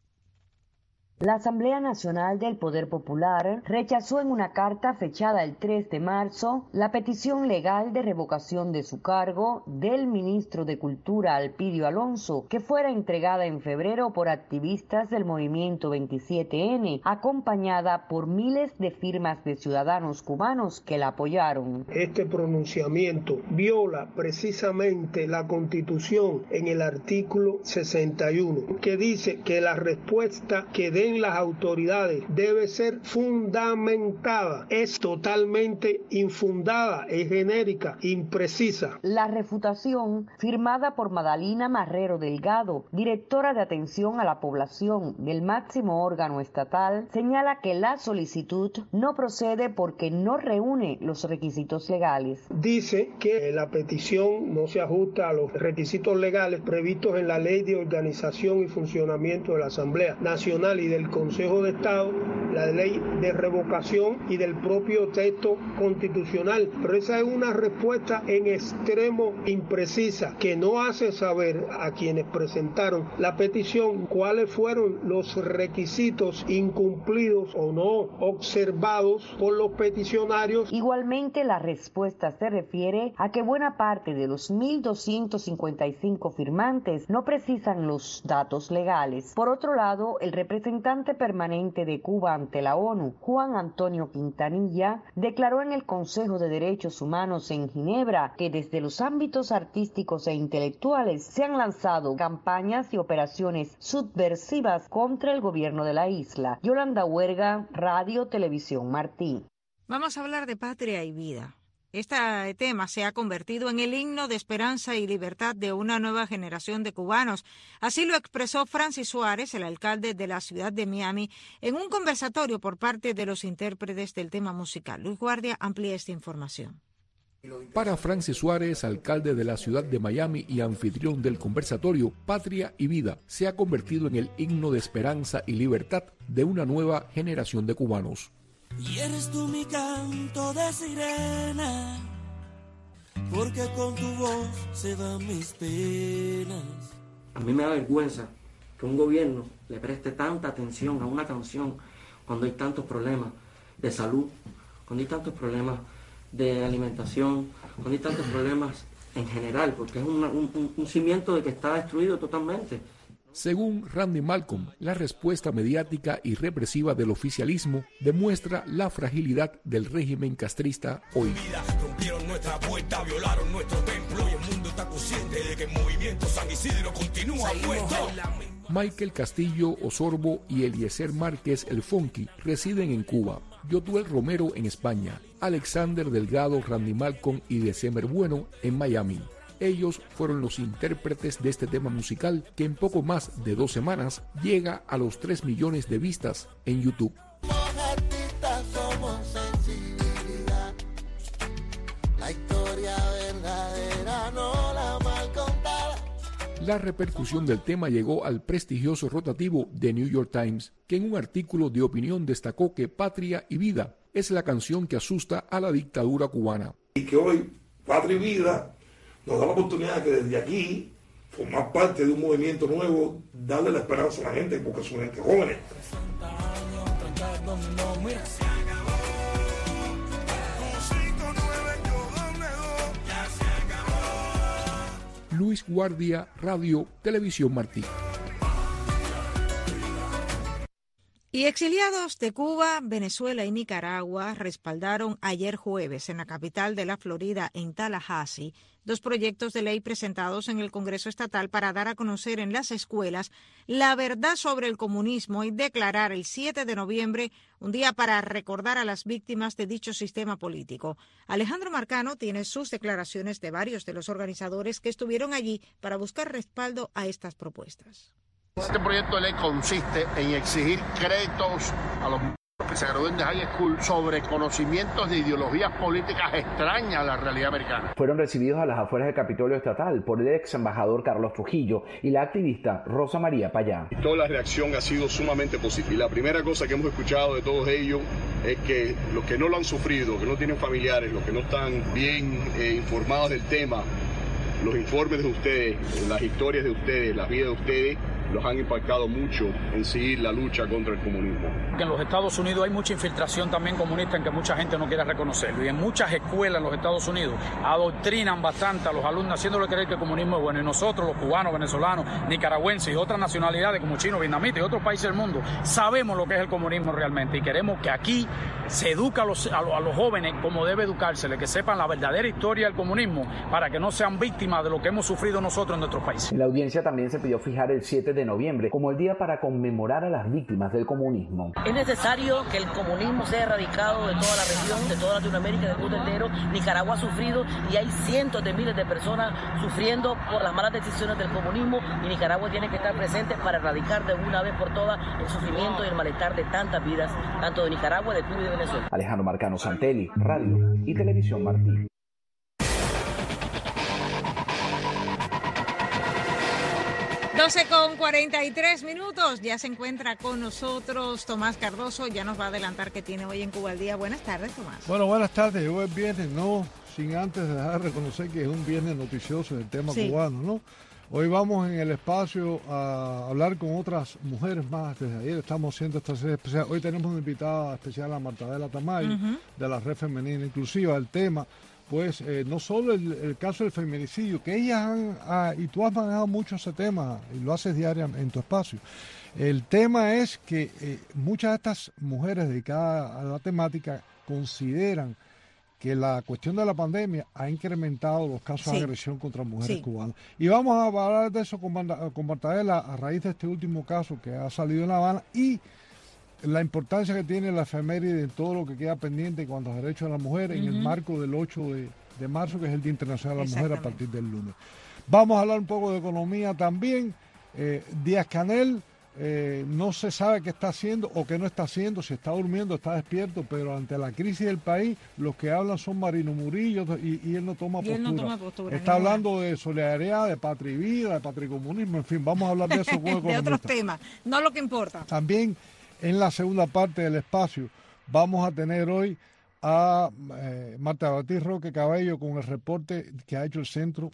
S12: La Asamblea Nacional del Poder Popular rechazó en una carta fechada el tres de marzo la petición legal de revocación de su cargo del ministro de Cultura Alpidio Alonso, que fuera entregada en febrero por activistas del Movimiento veintisiete ene, acompañada por miles de firmas de ciudadanos cubanos que la apoyaron.
S21: Este pronunciamiento viola precisamente la Constitución en el artículo sesenta y uno, que dice que la respuesta que dé en las autoridades debe ser fundamentada. Es totalmente infundada, es genérica, imprecisa.
S12: La refutación, firmada por Madalina Marrero Delgado, directora de atención a la población del máximo órgano estatal, señala que la solicitud no procede porque no reúne los requisitos legales.
S21: Dice que la petición no se ajusta a los requisitos legales previstos en la Ley de Organización y Funcionamiento de la Asamblea Nacional y de del Consejo de Estado, la ley de revocación y del propio texto constitucional. Pero esa es una respuesta en extremo imprecisa que no hace saber a quienes presentaron la petición cuáles fueron los requisitos incumplidos o no observados por los peticionarios.
S12: Igualmente, la respuesta se refiere a que buena parte de los mil doscientos cincuenta y cinco firmantes no precisan los datos legales. Por otro lado, el representante permanente de Cuba ante la ONU, Juan Antonio Quintanilla, declaró en el Consejo de Derechos Humanos en Ginebra que desde los ámbitos artísticos e intelectuales se han lanzado campañas y operaciones subversivas contra el gobierno de la isla. Yolanda Huerga, Radio Televisión Martí.
S3: Vamos a hablar de patria y vida. Este tema se ha convertido en el himno de esperanza y libertad de una nueva generación de cubanos. Así lo expresó Francis Suárez, el alcalde de la ciudad de Miami, en un conversatorio por parte de los intérpretes del tema musical. Luis Guardia amplía esta información.
S10: Para Francis Suárez, alcalde de la ciudad de Miami y anfitrión del conversatorio, Patria y Vida se ha convertido en el himno de esperanza y libertad de una nueva generación de cubanos.
S11: Y eres tú mi canto de sirena, porque con tu voz se van mis penas.
S13: A mí me da vergüenza que un gobierno le preste tanta atención a una canción cuando hay tantos problemas de salud, cuando hay tantos problemas de alimentación, cuando hay tantos problemas en general, porque es una, un, un cimiento de que está destruido totalmente.
S10: Según Randy Malcolm, la respuesta mediática y represiva del oficialismo demuestra la fragilidad del régimen castrista hoy.
S11: Rompieron nuestra puerta, violaron nuestro templo y el mundo está consciente de que el movimiento San Isidro continúa puesto.
S10: Michael Castillo Osorbo y Eliezer Márquez El Fonky residen en Cuba. Yotuel Romero en España, Alexander Delgado, Randy Malcolm y December Bueno en Miami. Ellos fueron los intérpretes de este tema musical que en poco más de dos semanas llega a los tres millones de vistas en YouTube.
S11: Somos sensibilidad. La historia verdadera no la mal contada.
S10: La repercusión del tema llegó al prestigioso rotativo The New York Times, que en un artículo de opinión destacó que Patria y Vida es la canción que asusta a la dictadura cubana.
S15: Y que hoy Patria y Vida nos da la oportunidad de que desde aquí, formar parte de un movimiento nuevo, darle la esperanza a la gente, porque son gente jóvenes.
S10: Luis Guardia, Radio Televisión Martí.
S3: Y exiliados de Cuba, Venezuela y Nicaragua respaldaron ayer jueves en la capital de la Florida, en Tallahassee, dos proyectos de ley presentados en el Congreso Estatal para dar a conocer en las escuelas la verdad sobre el comunismo y declarar el siete de noviembre un día para recordar a las víctimas de dicho sistema político. Alejandro Marcano tiene sus declaraciones de varios de los organizadores que estuvieron allí para buscar respaldo a estas propuestas.
S25: Este proyecto de ley consiste en exigir créditos a los que se gradúen de high school sobre conocimientos de ideologías políticas extrañas a la realidad americana.
S26: Fueron recibidos a las afueras del Capitolio Estatal por el ex embajador Carlos Trujillo y la activista Rosa María Payá.
S27: Toda la reacción ha sido sumamente positiva. La primera cosa que hemos escuchado de todos ellos es que los que no lo han sufrido, que no tienen familiares, los que no están bien eh, informados del tema, los informes de ustedes, las historias de ustedes, las vidas de ustedes, los han impactado mucho en seguir la lucha contra el comunismo.
S28: En los Estados Unidos hay mucha infiltración también comunista en que mucha gente no quiere reconocerlo. Y en muchas escuelas en los Estados Unidos adoctrinan bastante a los alumnos haciéndole creer que el comunismo es bueno. Y nosotros, los cubanos, venezolanos, nicaragüenses y otras nacionalidades como chinos, vietnamitas y otros países del mundo, sabemos lo que es el comunismo realmente. Y queremos que aquí se eduque a los, a los, a los jóvenes como debe educársele, que sepan la verdadera historia del comunismo para que no sean víctimas de lo que hemos sufrido nosotros en nuestros países.
S26: En la audiencia también se pidió fijar el siete de noviembre como el día para conmemorar a las víctimas del comunismo.
S29: Es necesario que el comunismo sea erradicado de toda la región, de toda Latinoamérica, del mundo entero. Nicaragua ha sufrido y hay cientos de miles de personas sufriendo por las malas decisiones del comunismo y Nicaragua tiene que estar presente para erradicar de una vez por todas el sufrimiento y el malestar de tantas vidas, tanto de Nicaragua, de Cuba y de Venezuela.
S26: Alejandro Marcano Santelli, Radio y Televisión Martí.
S3: doce con cuarenta y tres minutos, ya se encuentra con nosotros Tomás Cardoso, ya nos va a adelantar qué tiene hoy en Cuba al Día. Buenas tardes, Tomás.
S2: Bueno, buenas tardes. Hoy es viernes, no sin antes dejar de reconocer que es un viernes noticioso en el tema sí. cubano, ¿no? Hoy vamos en el espacio a hablar con otras mujeres más. Desde ayer estamos haciendo esta serie especial. Hoy tenemos una invitada especial a Martadela Tamayo, uh-huh. de la Red Femenina Inclusiva. El tema, pues, eh, no solo el, el caso del feminicidio, que ellas han, ah, y tú has manejado mucho ese tema, y lo haces diariamente en tu espacio. El tema es que eh, muchas de estas mujeres dedicadas a la temática consideran que la cuestión de la pandemia ha incrementado los casos sí. de agresión contra mujeres sí. cubanas. Y vamos a hablar de eso con, con Martadela a raíz de este último caso que ha salido en La Habana y la importancia que tiene la efeméride en todo lo que queda pendiente en cuanto a derechos de la mujer uh-huh. en el marco del ocho de marzo, que es el Día Internacional de la Mujer a partir del lunes. Vamos a hablar un poco de economía también. Eh, Díaz-Canel Eh, no se sabe qué está haciendo o qué no está haciendo, si está durmiendo, está despierto, pero ante la crisis del país, los que hablan son Marino Murillo y, y él no toma postura.
S3: No toma postura
S2: está ninguna. Hablando de solidaridad, de patria y vida, de patricomunismo, en fin, vamos a hablar de eso.
S3: De otros temas, no lo que importa.
S2: También en la segunda parte del espacio vamos a tener hoy a eh, Marta Batí Roque Cabello con el reporte que ha hecho el Centro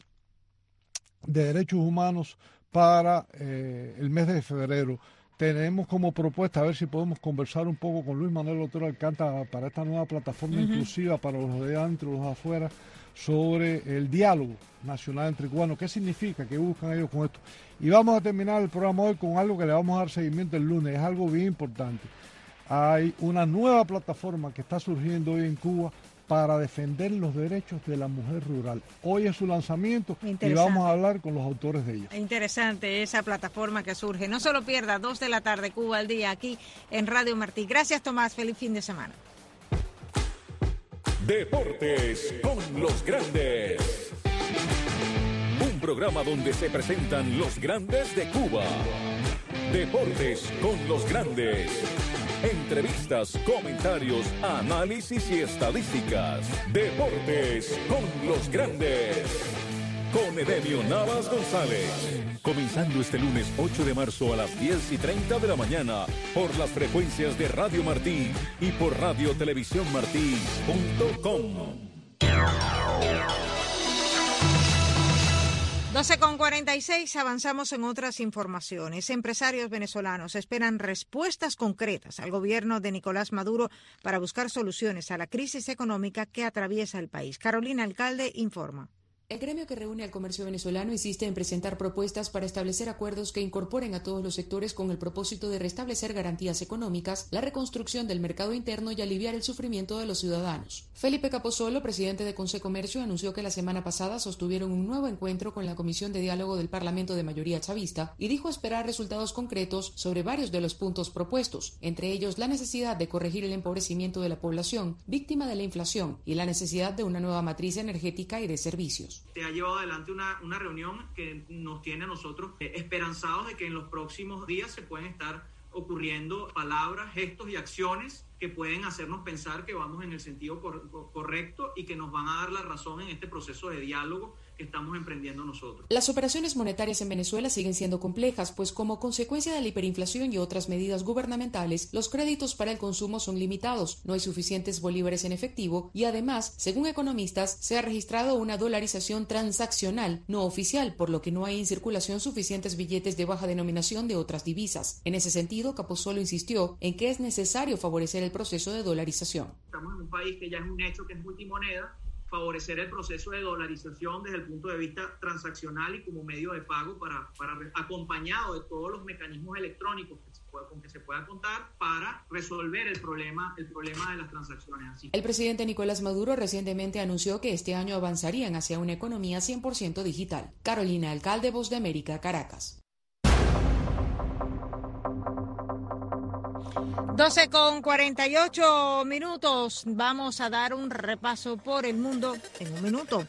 S2: de Derechos Humanos para eh, el mes de febrero. Tenemos como propuesta a ver si podemos conversar un poco con Luis Manuel Otero Alcántara para esta nueva plataforma uh-huh. inclusiva para los de adentro y los de afuera sobre el diálogo nacional entre cubanos. ¿Qué significa? ¿Qué buscan ellos con esto? Y vamos a terminar el programa hoy con algo que le vamos a dar seguimiento el lunes. Es algo bien importante. Hay una nueva plataforma que está surgiendo hoy en Cuba para defender los derechos de la mujer rural. Hoy es su lanzamiento y vamos a hablar con los autores de ella.
S3: Interesante esa plataforma que surge. No se lo pierda, dos de la tarde, Cuba al Día, aquí en Radio Martí. Gracias, Tomás. Feliz fin de semana.
S5: Deportes con los grandes. Un programa donde se presentan los grandes de Cuba. Deportes con los grandes. Entrevistas, comentarios, análisis y estadísticas. Deportes con los grandes. Con Edemio Navas González. Comenzando este lunes ocho de marzo a las diez y treinta de la mañana por las frecuencias de Radio Martí y por radio televisión martí punto com.
S3: doce con cuarenta y seis, avanzamos en otras informaciones. Empresarios venezolanos esperan respuestas concretas al gobierno de Nicolás Maduro para buscar soluciones a la crisis económica que atraviesa el país. Carolina Alcalde informa.
S14: El gremio que reúne al comercio venezolano insiste en presentar propuestas para establecer acuerdos que incorporen a todos los sectores con el propósito de restablecer garantías económicas, la reconstrucción del mercado interno y aliviar el sufrimiento de los ciudadanos. Felipe Capozolo, presidente de Consecomercio, anunció que la semana pasada sostuvieron un nuevo encuentro con la Comisión de Diálogo del Parlamento de mayoría chavista y dijo esperar resultados concretos sobre varios de los puntos propuestos, entre ellos la necesidad de corregir el empobrecimiento de la población víctima de la inflación y la necesidad de una nueva matriz energética y de servicios.
S16: Se ha llevado adelante una, una reunión que nos tiene a nosotros eh, esperanzados de que en los próximos días se pueden estar ocurriendo palabras, gestos y acciones que pueden hacernos pensar que vamos en el sentido cor- correcto y que nos van a dar la razón en este proceso de diálogo que estamos emprendiendo nosotros.
S14: Las operaciones monetarias en Venezuela siguen siendo complejas, pues como consecuencia de la hiperinflación y otras medidas gubernamentales, los créditos para el consumo son limitados, no hay suficientes bolívares en efectivo y además, según economistas, se ha registrado una dolarización transaccional, no oficial, por lo que no hay en circulación suficientes billetes de baja denominación de otras divisas. En ese sentido, Capozolo insistió en que es necesario favorecer el proceso de dolarización.
S16: Estamos en un país que ya es un hecho que es multimoneda, favorecer el proceso de dolarización desde el punto de vista transaccional y como medio de pago para, para acompañado de todos los mecanismos electrónicos que se pueda, con que se pueda contar para resolver el problema, el problema de las transacciones. Así.
S14: El presidente Nicolás Maduro recientemente anunció que este año avanzarían hacia una economía cien por ciento digital. Carolina Alcalde, Voz de América, Caracas.
S3: doce con cuarenta y ocho minutos. Vamos a dar un repaso por el mundo en un minuto.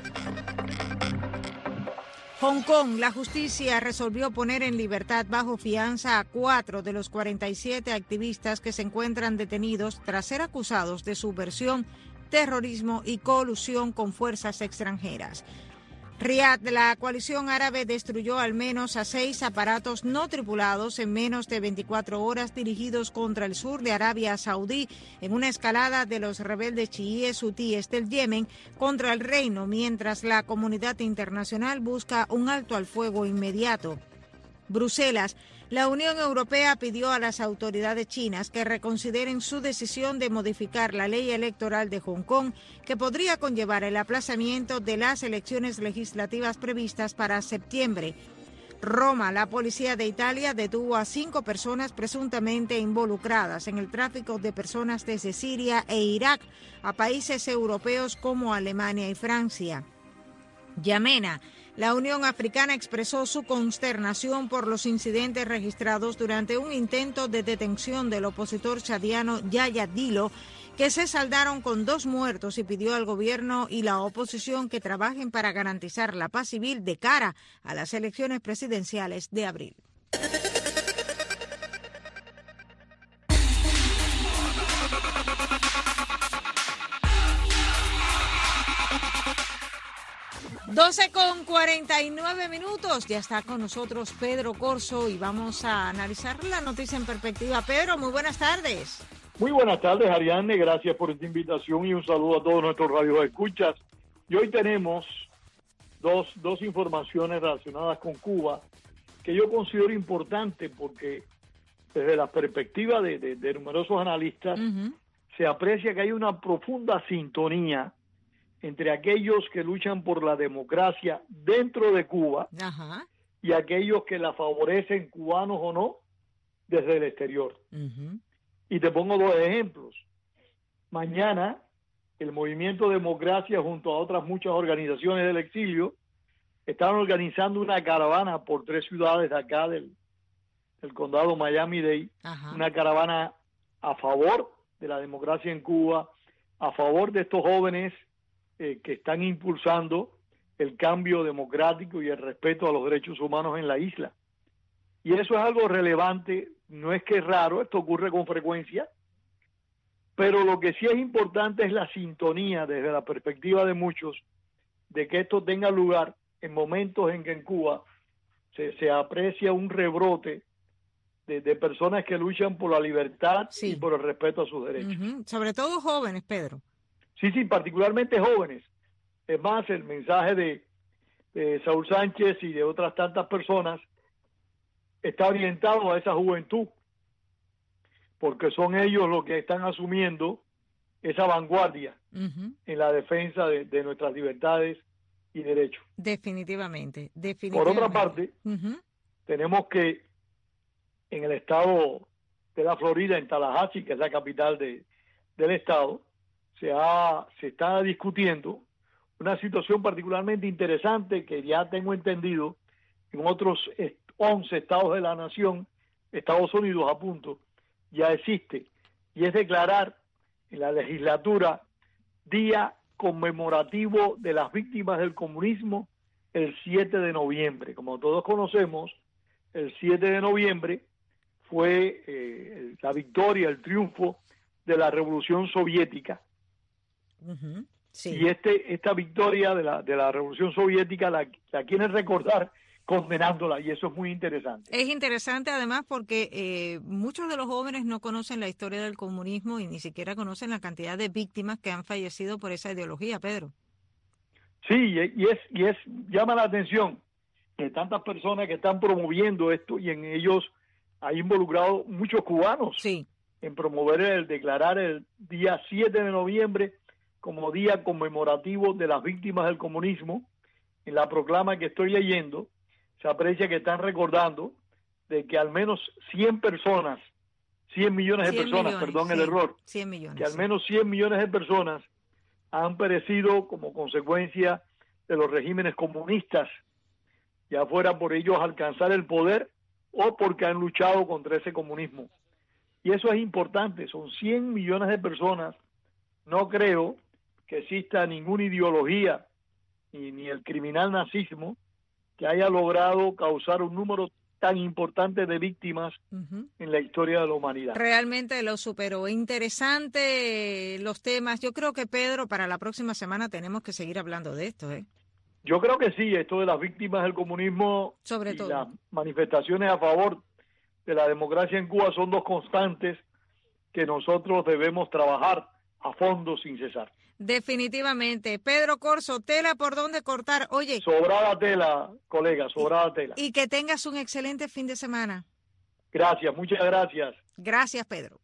S3: Hong Kong, la justicia resolvió poner en libertad bajo fianza a cuatro de los cuarenta y siete activistas que se encuentran detenidos tras ser acusados de subversión, terrorismo y colusión con fuerzas extranjeras. Riad, la coalición árabe destruyó al menos a seis aparatos no tripulados en menos de veinticuatro horas dirigidos contra el sur de Arabia Saudí en una escalada de los rebeldes chiíes hutíes del Yemen contra el reino, mientras la comunidad internacional busca un alto al fuego inmediato. Bruselas. La Unión Europea pidió a las autoridades chinas que reconsideren su decisión de modificar la ley electoral de Hong Kong, que podría conllevar el aplazamiento de las elecciones legislativas previstas para septiembre. Roma, la policía de Italia detuvo a cinco personas presuntamente involucradas en el tráfico de personas desde Siria e Irak a países europeos como Alemania y Francia. Yamena. La Unión Africana expresó su consternación por los incidentes registrados durante un intento de detención del opositor chadiano Yaya Dillo, que se saldaron con dos muertos, y pidió al gobierno y la oposición que trabajen para garantizar la paz civil de cara a las elecciones presidenciales de abril. doce con cuarenta y nueve minutos, ya está con nosotros Pedro Corso y vamos a analizar la noticia en perspectiva. Pedro, muy buenas tardes.
S1: Muy buenas tardes, Ariadne, gracias por esta invitación y un saludo a todos nuestros radioescuchas. Y hoy tenemos dos, dos informaciones relacionadas con Cuba que yo considero importantes porque desde la perspectiva de, de, de numerosos analistas uh-huh. se aprecia que hay una profunda sintonía entre aquellos que luchan por la democracia dentro de Cuba Ajá. y aquellos que la favorecen, cubanos o no, desde el exterior. Uh-huh. Y te pongo dos ejemplos. Mañana, el Movimiento Democracia, junto a otras muchas organizaciones del exilio, están organizando una caravana por tres ciudades de acá del, del condado Miami-Dade, una caravana a favor de la democracia en Cuba, a favor de estos jóvenes Eh, que están impulsando el cambio democrático y el respeto a los derechos humanos en la isla. Y eso es algo relevante, no es que es raro, esto ocurre con frecuencia, pero lo que sí es importante es la sintonía desde la perspectiva de muchos de que esto tenga lugar en momentos en que en Cuba se, se aprecia un rebrote de, de personas que luchan por la libertad sí. y por el respeto a sus derechos.
S3: Uh-huh. Sobre todo jóvenes, Pedro.
S1: Sí, sí, particularmente jóvenes. Es más, el mensaje de, de Saúl Sánchez y de otras tantas personas está orientado a esa juventud, porque son ellos los que están asumiendo esa vanguardia uh-huh. en la defensa de, de nuestras libertades y derechos.
S3: Definitivamente, definitivamente.
S1: Por otra parte, uh-huh. tenemos que en el estado de la Florida, en Tallahassee, que es la capital de, del estado, Se, ha, se está discutiendo una situación particularmente interesante que ya tengo entendido en otros once estados de la nación, Estados Unidos a punto, ya existe, y es declarar en la legislatura Día Conmemorativo de las Víctimas del Comunismo el siete de noviembre. Como todos conocemos, el siete de noviembre fue eh, la victoria, el triunfo de la Revolución Soviética. Uh-huh. Sí. Y este esta victoria de la de la Revolución Soviética la, la quieren recordar condenándola, y eso es muy interesante.
S3: Es interesante además porque eh, muchos de los jóvenes no conocen la historia del comunismo y ni siquiera conocen la cantidad de víctimas que han fallecido por esa ideología, Pedro.
S1: Sí, y es y es llama la atención que tantas personas que están promoviendo esto, y en ellos hay involucrados muchos cubanos
S3: sí.
S1: en promover el declarar el día siete de noviembre como día conmemorativo de las víctimas del comunismo. En la proclama que estoy leyendo, se aprecia que están recordando de que al menos cien personas, cien millones de personas,
S3: millones,
S1: perdón
S3: sí,
S1: el error,
S3: cien millones,
S1: que al
S3: sí.
S1: menos cien millones de personas han perecido como consecuencia de los regímenes comunistas, ya fuera por ellos alcanzar el poder o porque han luchado contra ese comunismo. Y eso es importante, son cien millones de personas. No creo que exista ninguna ideología ni, ni el criminal nazismo que haya logrado causar un número tan importante de víctimas uh-huh. en la historia de la humanidad.
S3: Realmente lo superó. Interesante los temas. Yo creo que, Pedro, para la próxima semana tenemos que seguir hablando de esto, ¿eh?
S1: Yo creo que sí, esto de las víctimas del comunismo
S3: sobre
S1: y
S3: todo
S1: las manifestaciones a favor de la democracia en Cuba son dos constantes que nosotros debemos trabajar a fondo sin cesar.
S3: Definitivamente. Pedro Corzo, tela por donde cortar. Oye.
S1: Sobrada tela, colega, sobrada
S3: y,
S1: tela.
S3: Y que tengas un excelente fin de semana.
S1: Gracias, muchas gracias.
S3: Gracias, Pedro.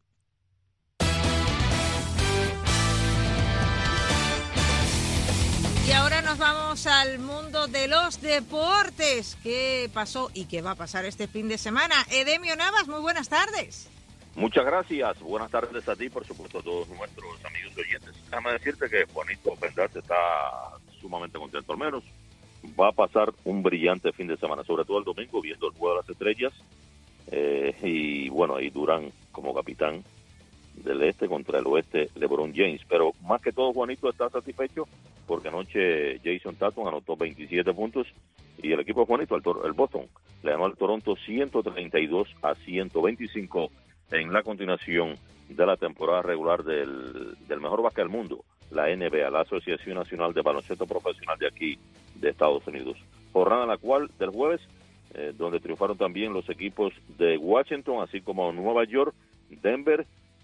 S3: Y ahora nos vamos al mundo de los deportes. ¿Qué pasó y qué va a pasar este fin de semana? Edemio Navas, muy buenas tardes.
S4: Muchas gracias. Buenas tardes a ti, por supuesto, a todos nuestros amigos oyentes. Déjame decirte que Juanito Pendat está sumamente contento, al menos. Va a pasar un brillante fin de semana, sobre todo el domingo, viendo el Juego de las Estrellas. Eh, y bueno, ahí Durán como capitán del este contra el oeste, LeBron James. Pero más que todo, Juanito está satisfecho porque anoche Jason Tatum anotó veintisiete puntos y el equipo de Juanito, el, el Boston, le ganó al Toronto ciento treinta y dos a ciento veinticinco en la continuación de la temporada regular del, del mejor básquet del mundo, la N B A, la Asociación Nacional de Baloncesto Profesional de aquí, de Estados Unidos. Jornada en la cual, del jueves, eh, donde triunfaron también los equipos de Washington, así como Nueva York, Denver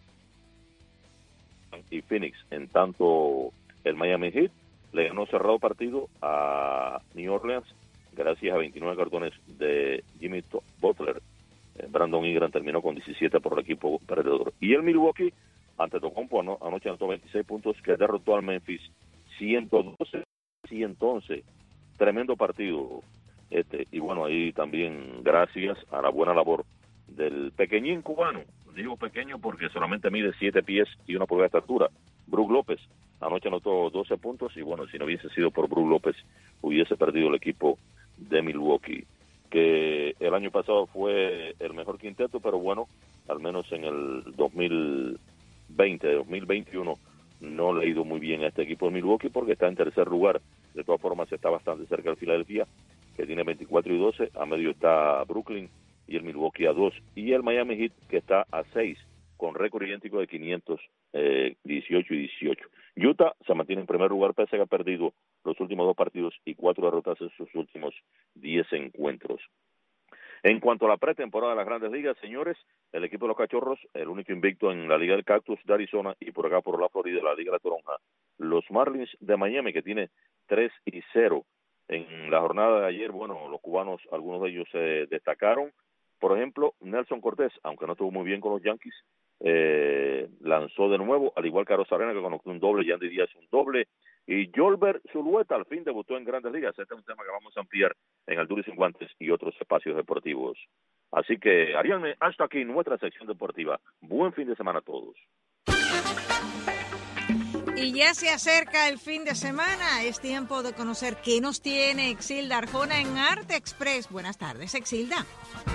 S4: y Phoenix. En tanto, el Miami Heat le ganó cerrado partido a New Orleans gracias a veintinueve cartones de Jimmy Butler. Brandon Ingram terminó con diecisiete por el equipo perdedor. Y el Milwaukee, ante Tocompo, ano, anoche anotó veintiséis puntos, que derrotó al Memphis ciento doce a ciento once. Tremendo partido. Este, y bueno, ahí también gracias a la buena labor del pequeñín cubano. Digo pequeño porque solamente mide siete pies y una pulgada de estatura. Brook López anoche anotó doce puntos y bueno, si no hubiese sido por Brook López, hubiese perdido el equipo de Milwaukee, que el año pasado fue el mejor quinteto, pero bueno, al menos en el dos mil veinte, dos mil veintiuno, no le ha ido muy bien a este equipo de Milwaukee porque está en tercer lugar. De todas formas, está bastante cerca del Filadelfia, que tiene veinticuatro y doce, a medio está Brooklyn y el Milwaukee a dos, y el Miami Heat, que está a seis, con récord idéntico de quinientos dieciocho y dieciocho. Utah se mantiene en primer lugar, pese a que ha perdido los últimos dos partidos y cuatro derrotas en sus últimos diez encuentros. En cuanto a la pretemporada de las Grandes Ligas, señores, el equipo de los Cachorros, el único invicto en la Liga del Cactus de Arizona y por acá por la Florida, la Liga de la Toronja, los Marlins de Miami, que tiene tres y cero. En la jornada de ayer, bueno, los cubanos, algunos de ellos se eh, destacaron. Por ejemplo, Nelson Cortés, aunque no estuvo muy bien con los Yankees, eh, lanzó de nuevo, al igual que Arozarena, que conocía un doble, Yandy Díaz un doble, y Yolber Zulueta al fin debutó en Grandes Ligas. Este es un tema que vamos a ampliar en Altura y Sin Guantes y otros espacios deportivos. Así que, Ariane, hasta aquí nuestra sección deportiva. Buen fin de semana a todos.
S3: Y ya se acerca el fin de semana, es tiempo de conocer qué nos tiene Exilda Arjona en Arte Express. Buenas tardes, Exilda.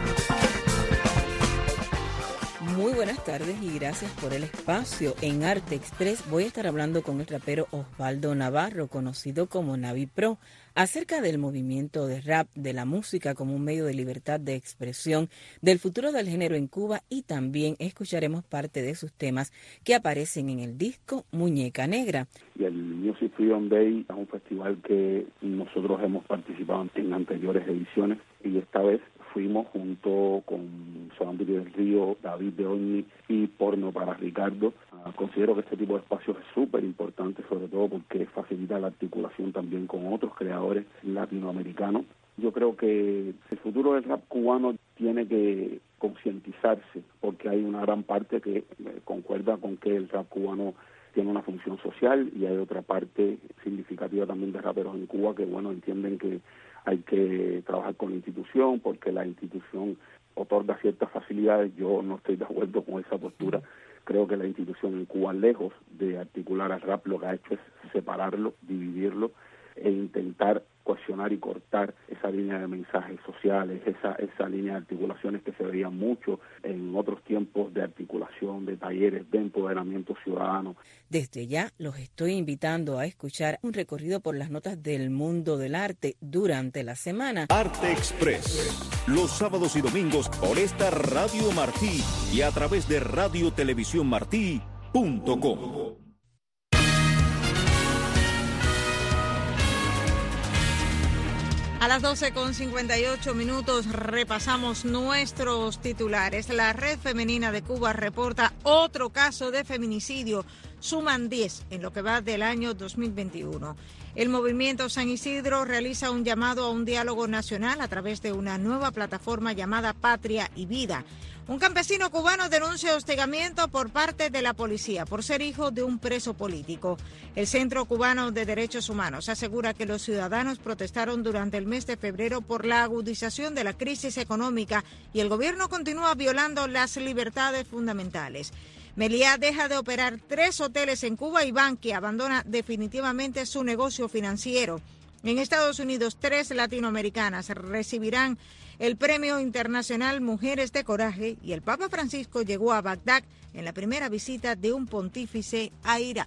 S8: Muy buenas tardes y gracias por el espacio. En Arte Express voy a estar hablando con el rapero Osvaldo Navarro, conocido como Navi Pro, acerca del movimiento de rap, de la música como un medio de libertad de expresión, del futuro del género en Cuba, y también escucharemos parte de sus temas que aparecen en el disco Muñeca Negra.
S17: Y el Music Freedom Day es un festival que nosotros hemos participado en anteriores ediciones y esta vez fuimos junto con Soambri del Río, David de Oñi y Porno para Ricardo. Uh, considero que este tipo de espacios es súper importante, sobre todo porque facilita la articulación también con otros creadores latinoamericanos. Yo creo que el futuro del rap cubano tiene que concientizarse, porque hay una gran parte que eh, concuerda con que el rap cubano tiene una función social, y hay otra parte significativa también de raperos en Cuba que, bueno, entienden que hay que trabajar con la institución porque la institución otorga ciertas facilidades. Yo no estoy de acuerdo con esa postura. Creo que la institución en Cuba, lejos de articular al rap, lo que ha hecho es separarlo, dividirlo e intentar coaccionar y cortar esa línea de mensajes sociales, esa esa línea de articulaciones que se veían mucho en otros tiempos de articulación, de talleres, de empoderamiento ciudadano.
S8: Desde ya los estoy invitando a escuchar un recorrido por las notas del mundo del arte durante la semana.
S18: Arte Express, los sábados y domingos por esta Radio Martí y a través de radio televisión martí punto com.
S3: A las doce con cincuenta y ocho minutos repasamos nuestros titulares. La Red Femenina de Cuba reporta otro caso de feminicidio. Suman diez en lo que va del año dos mil veintiuno. El Movimiento San Isidro realiza un llamado a un diálogo nacional a través de una nueva plataforma llamada Patria y Vida. Un campesino cubano denuncia hostigamiento por parte de la policía por ser hijo de un preso político. El Centro Cubano de Derechos Humanos asegura que los ciudadanos protestaron durante el mes de febrero por la agudización de la crisis económica y el gobierno continúa violando las libertades fundamentales. Meliá deja de operar tres hoteles en Cuba y Bankia abandona definitivamente su negocio financiero. En Estados Unidos, tres latinoamericanas recibirán el Premio Internacional Mujeres de Coraje y el Papa Francisco llegó a Bagdad en la primera visita de un pontífice a Irak.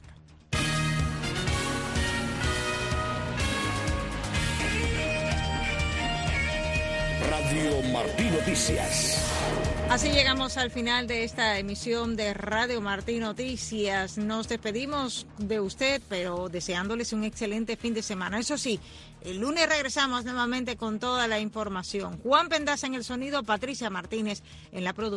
S5: Radio Martí Noticias.
S3: Así llegamos al final de esta emisión de Radio Martí Noticias. Nos despedimos de usted, pero deseándoles un excelente fin de semana. Eso sí, el lunes regresamos nuevamente con toda la información. Juan Pendaza en el sonido, Patricia Martínez en la producción.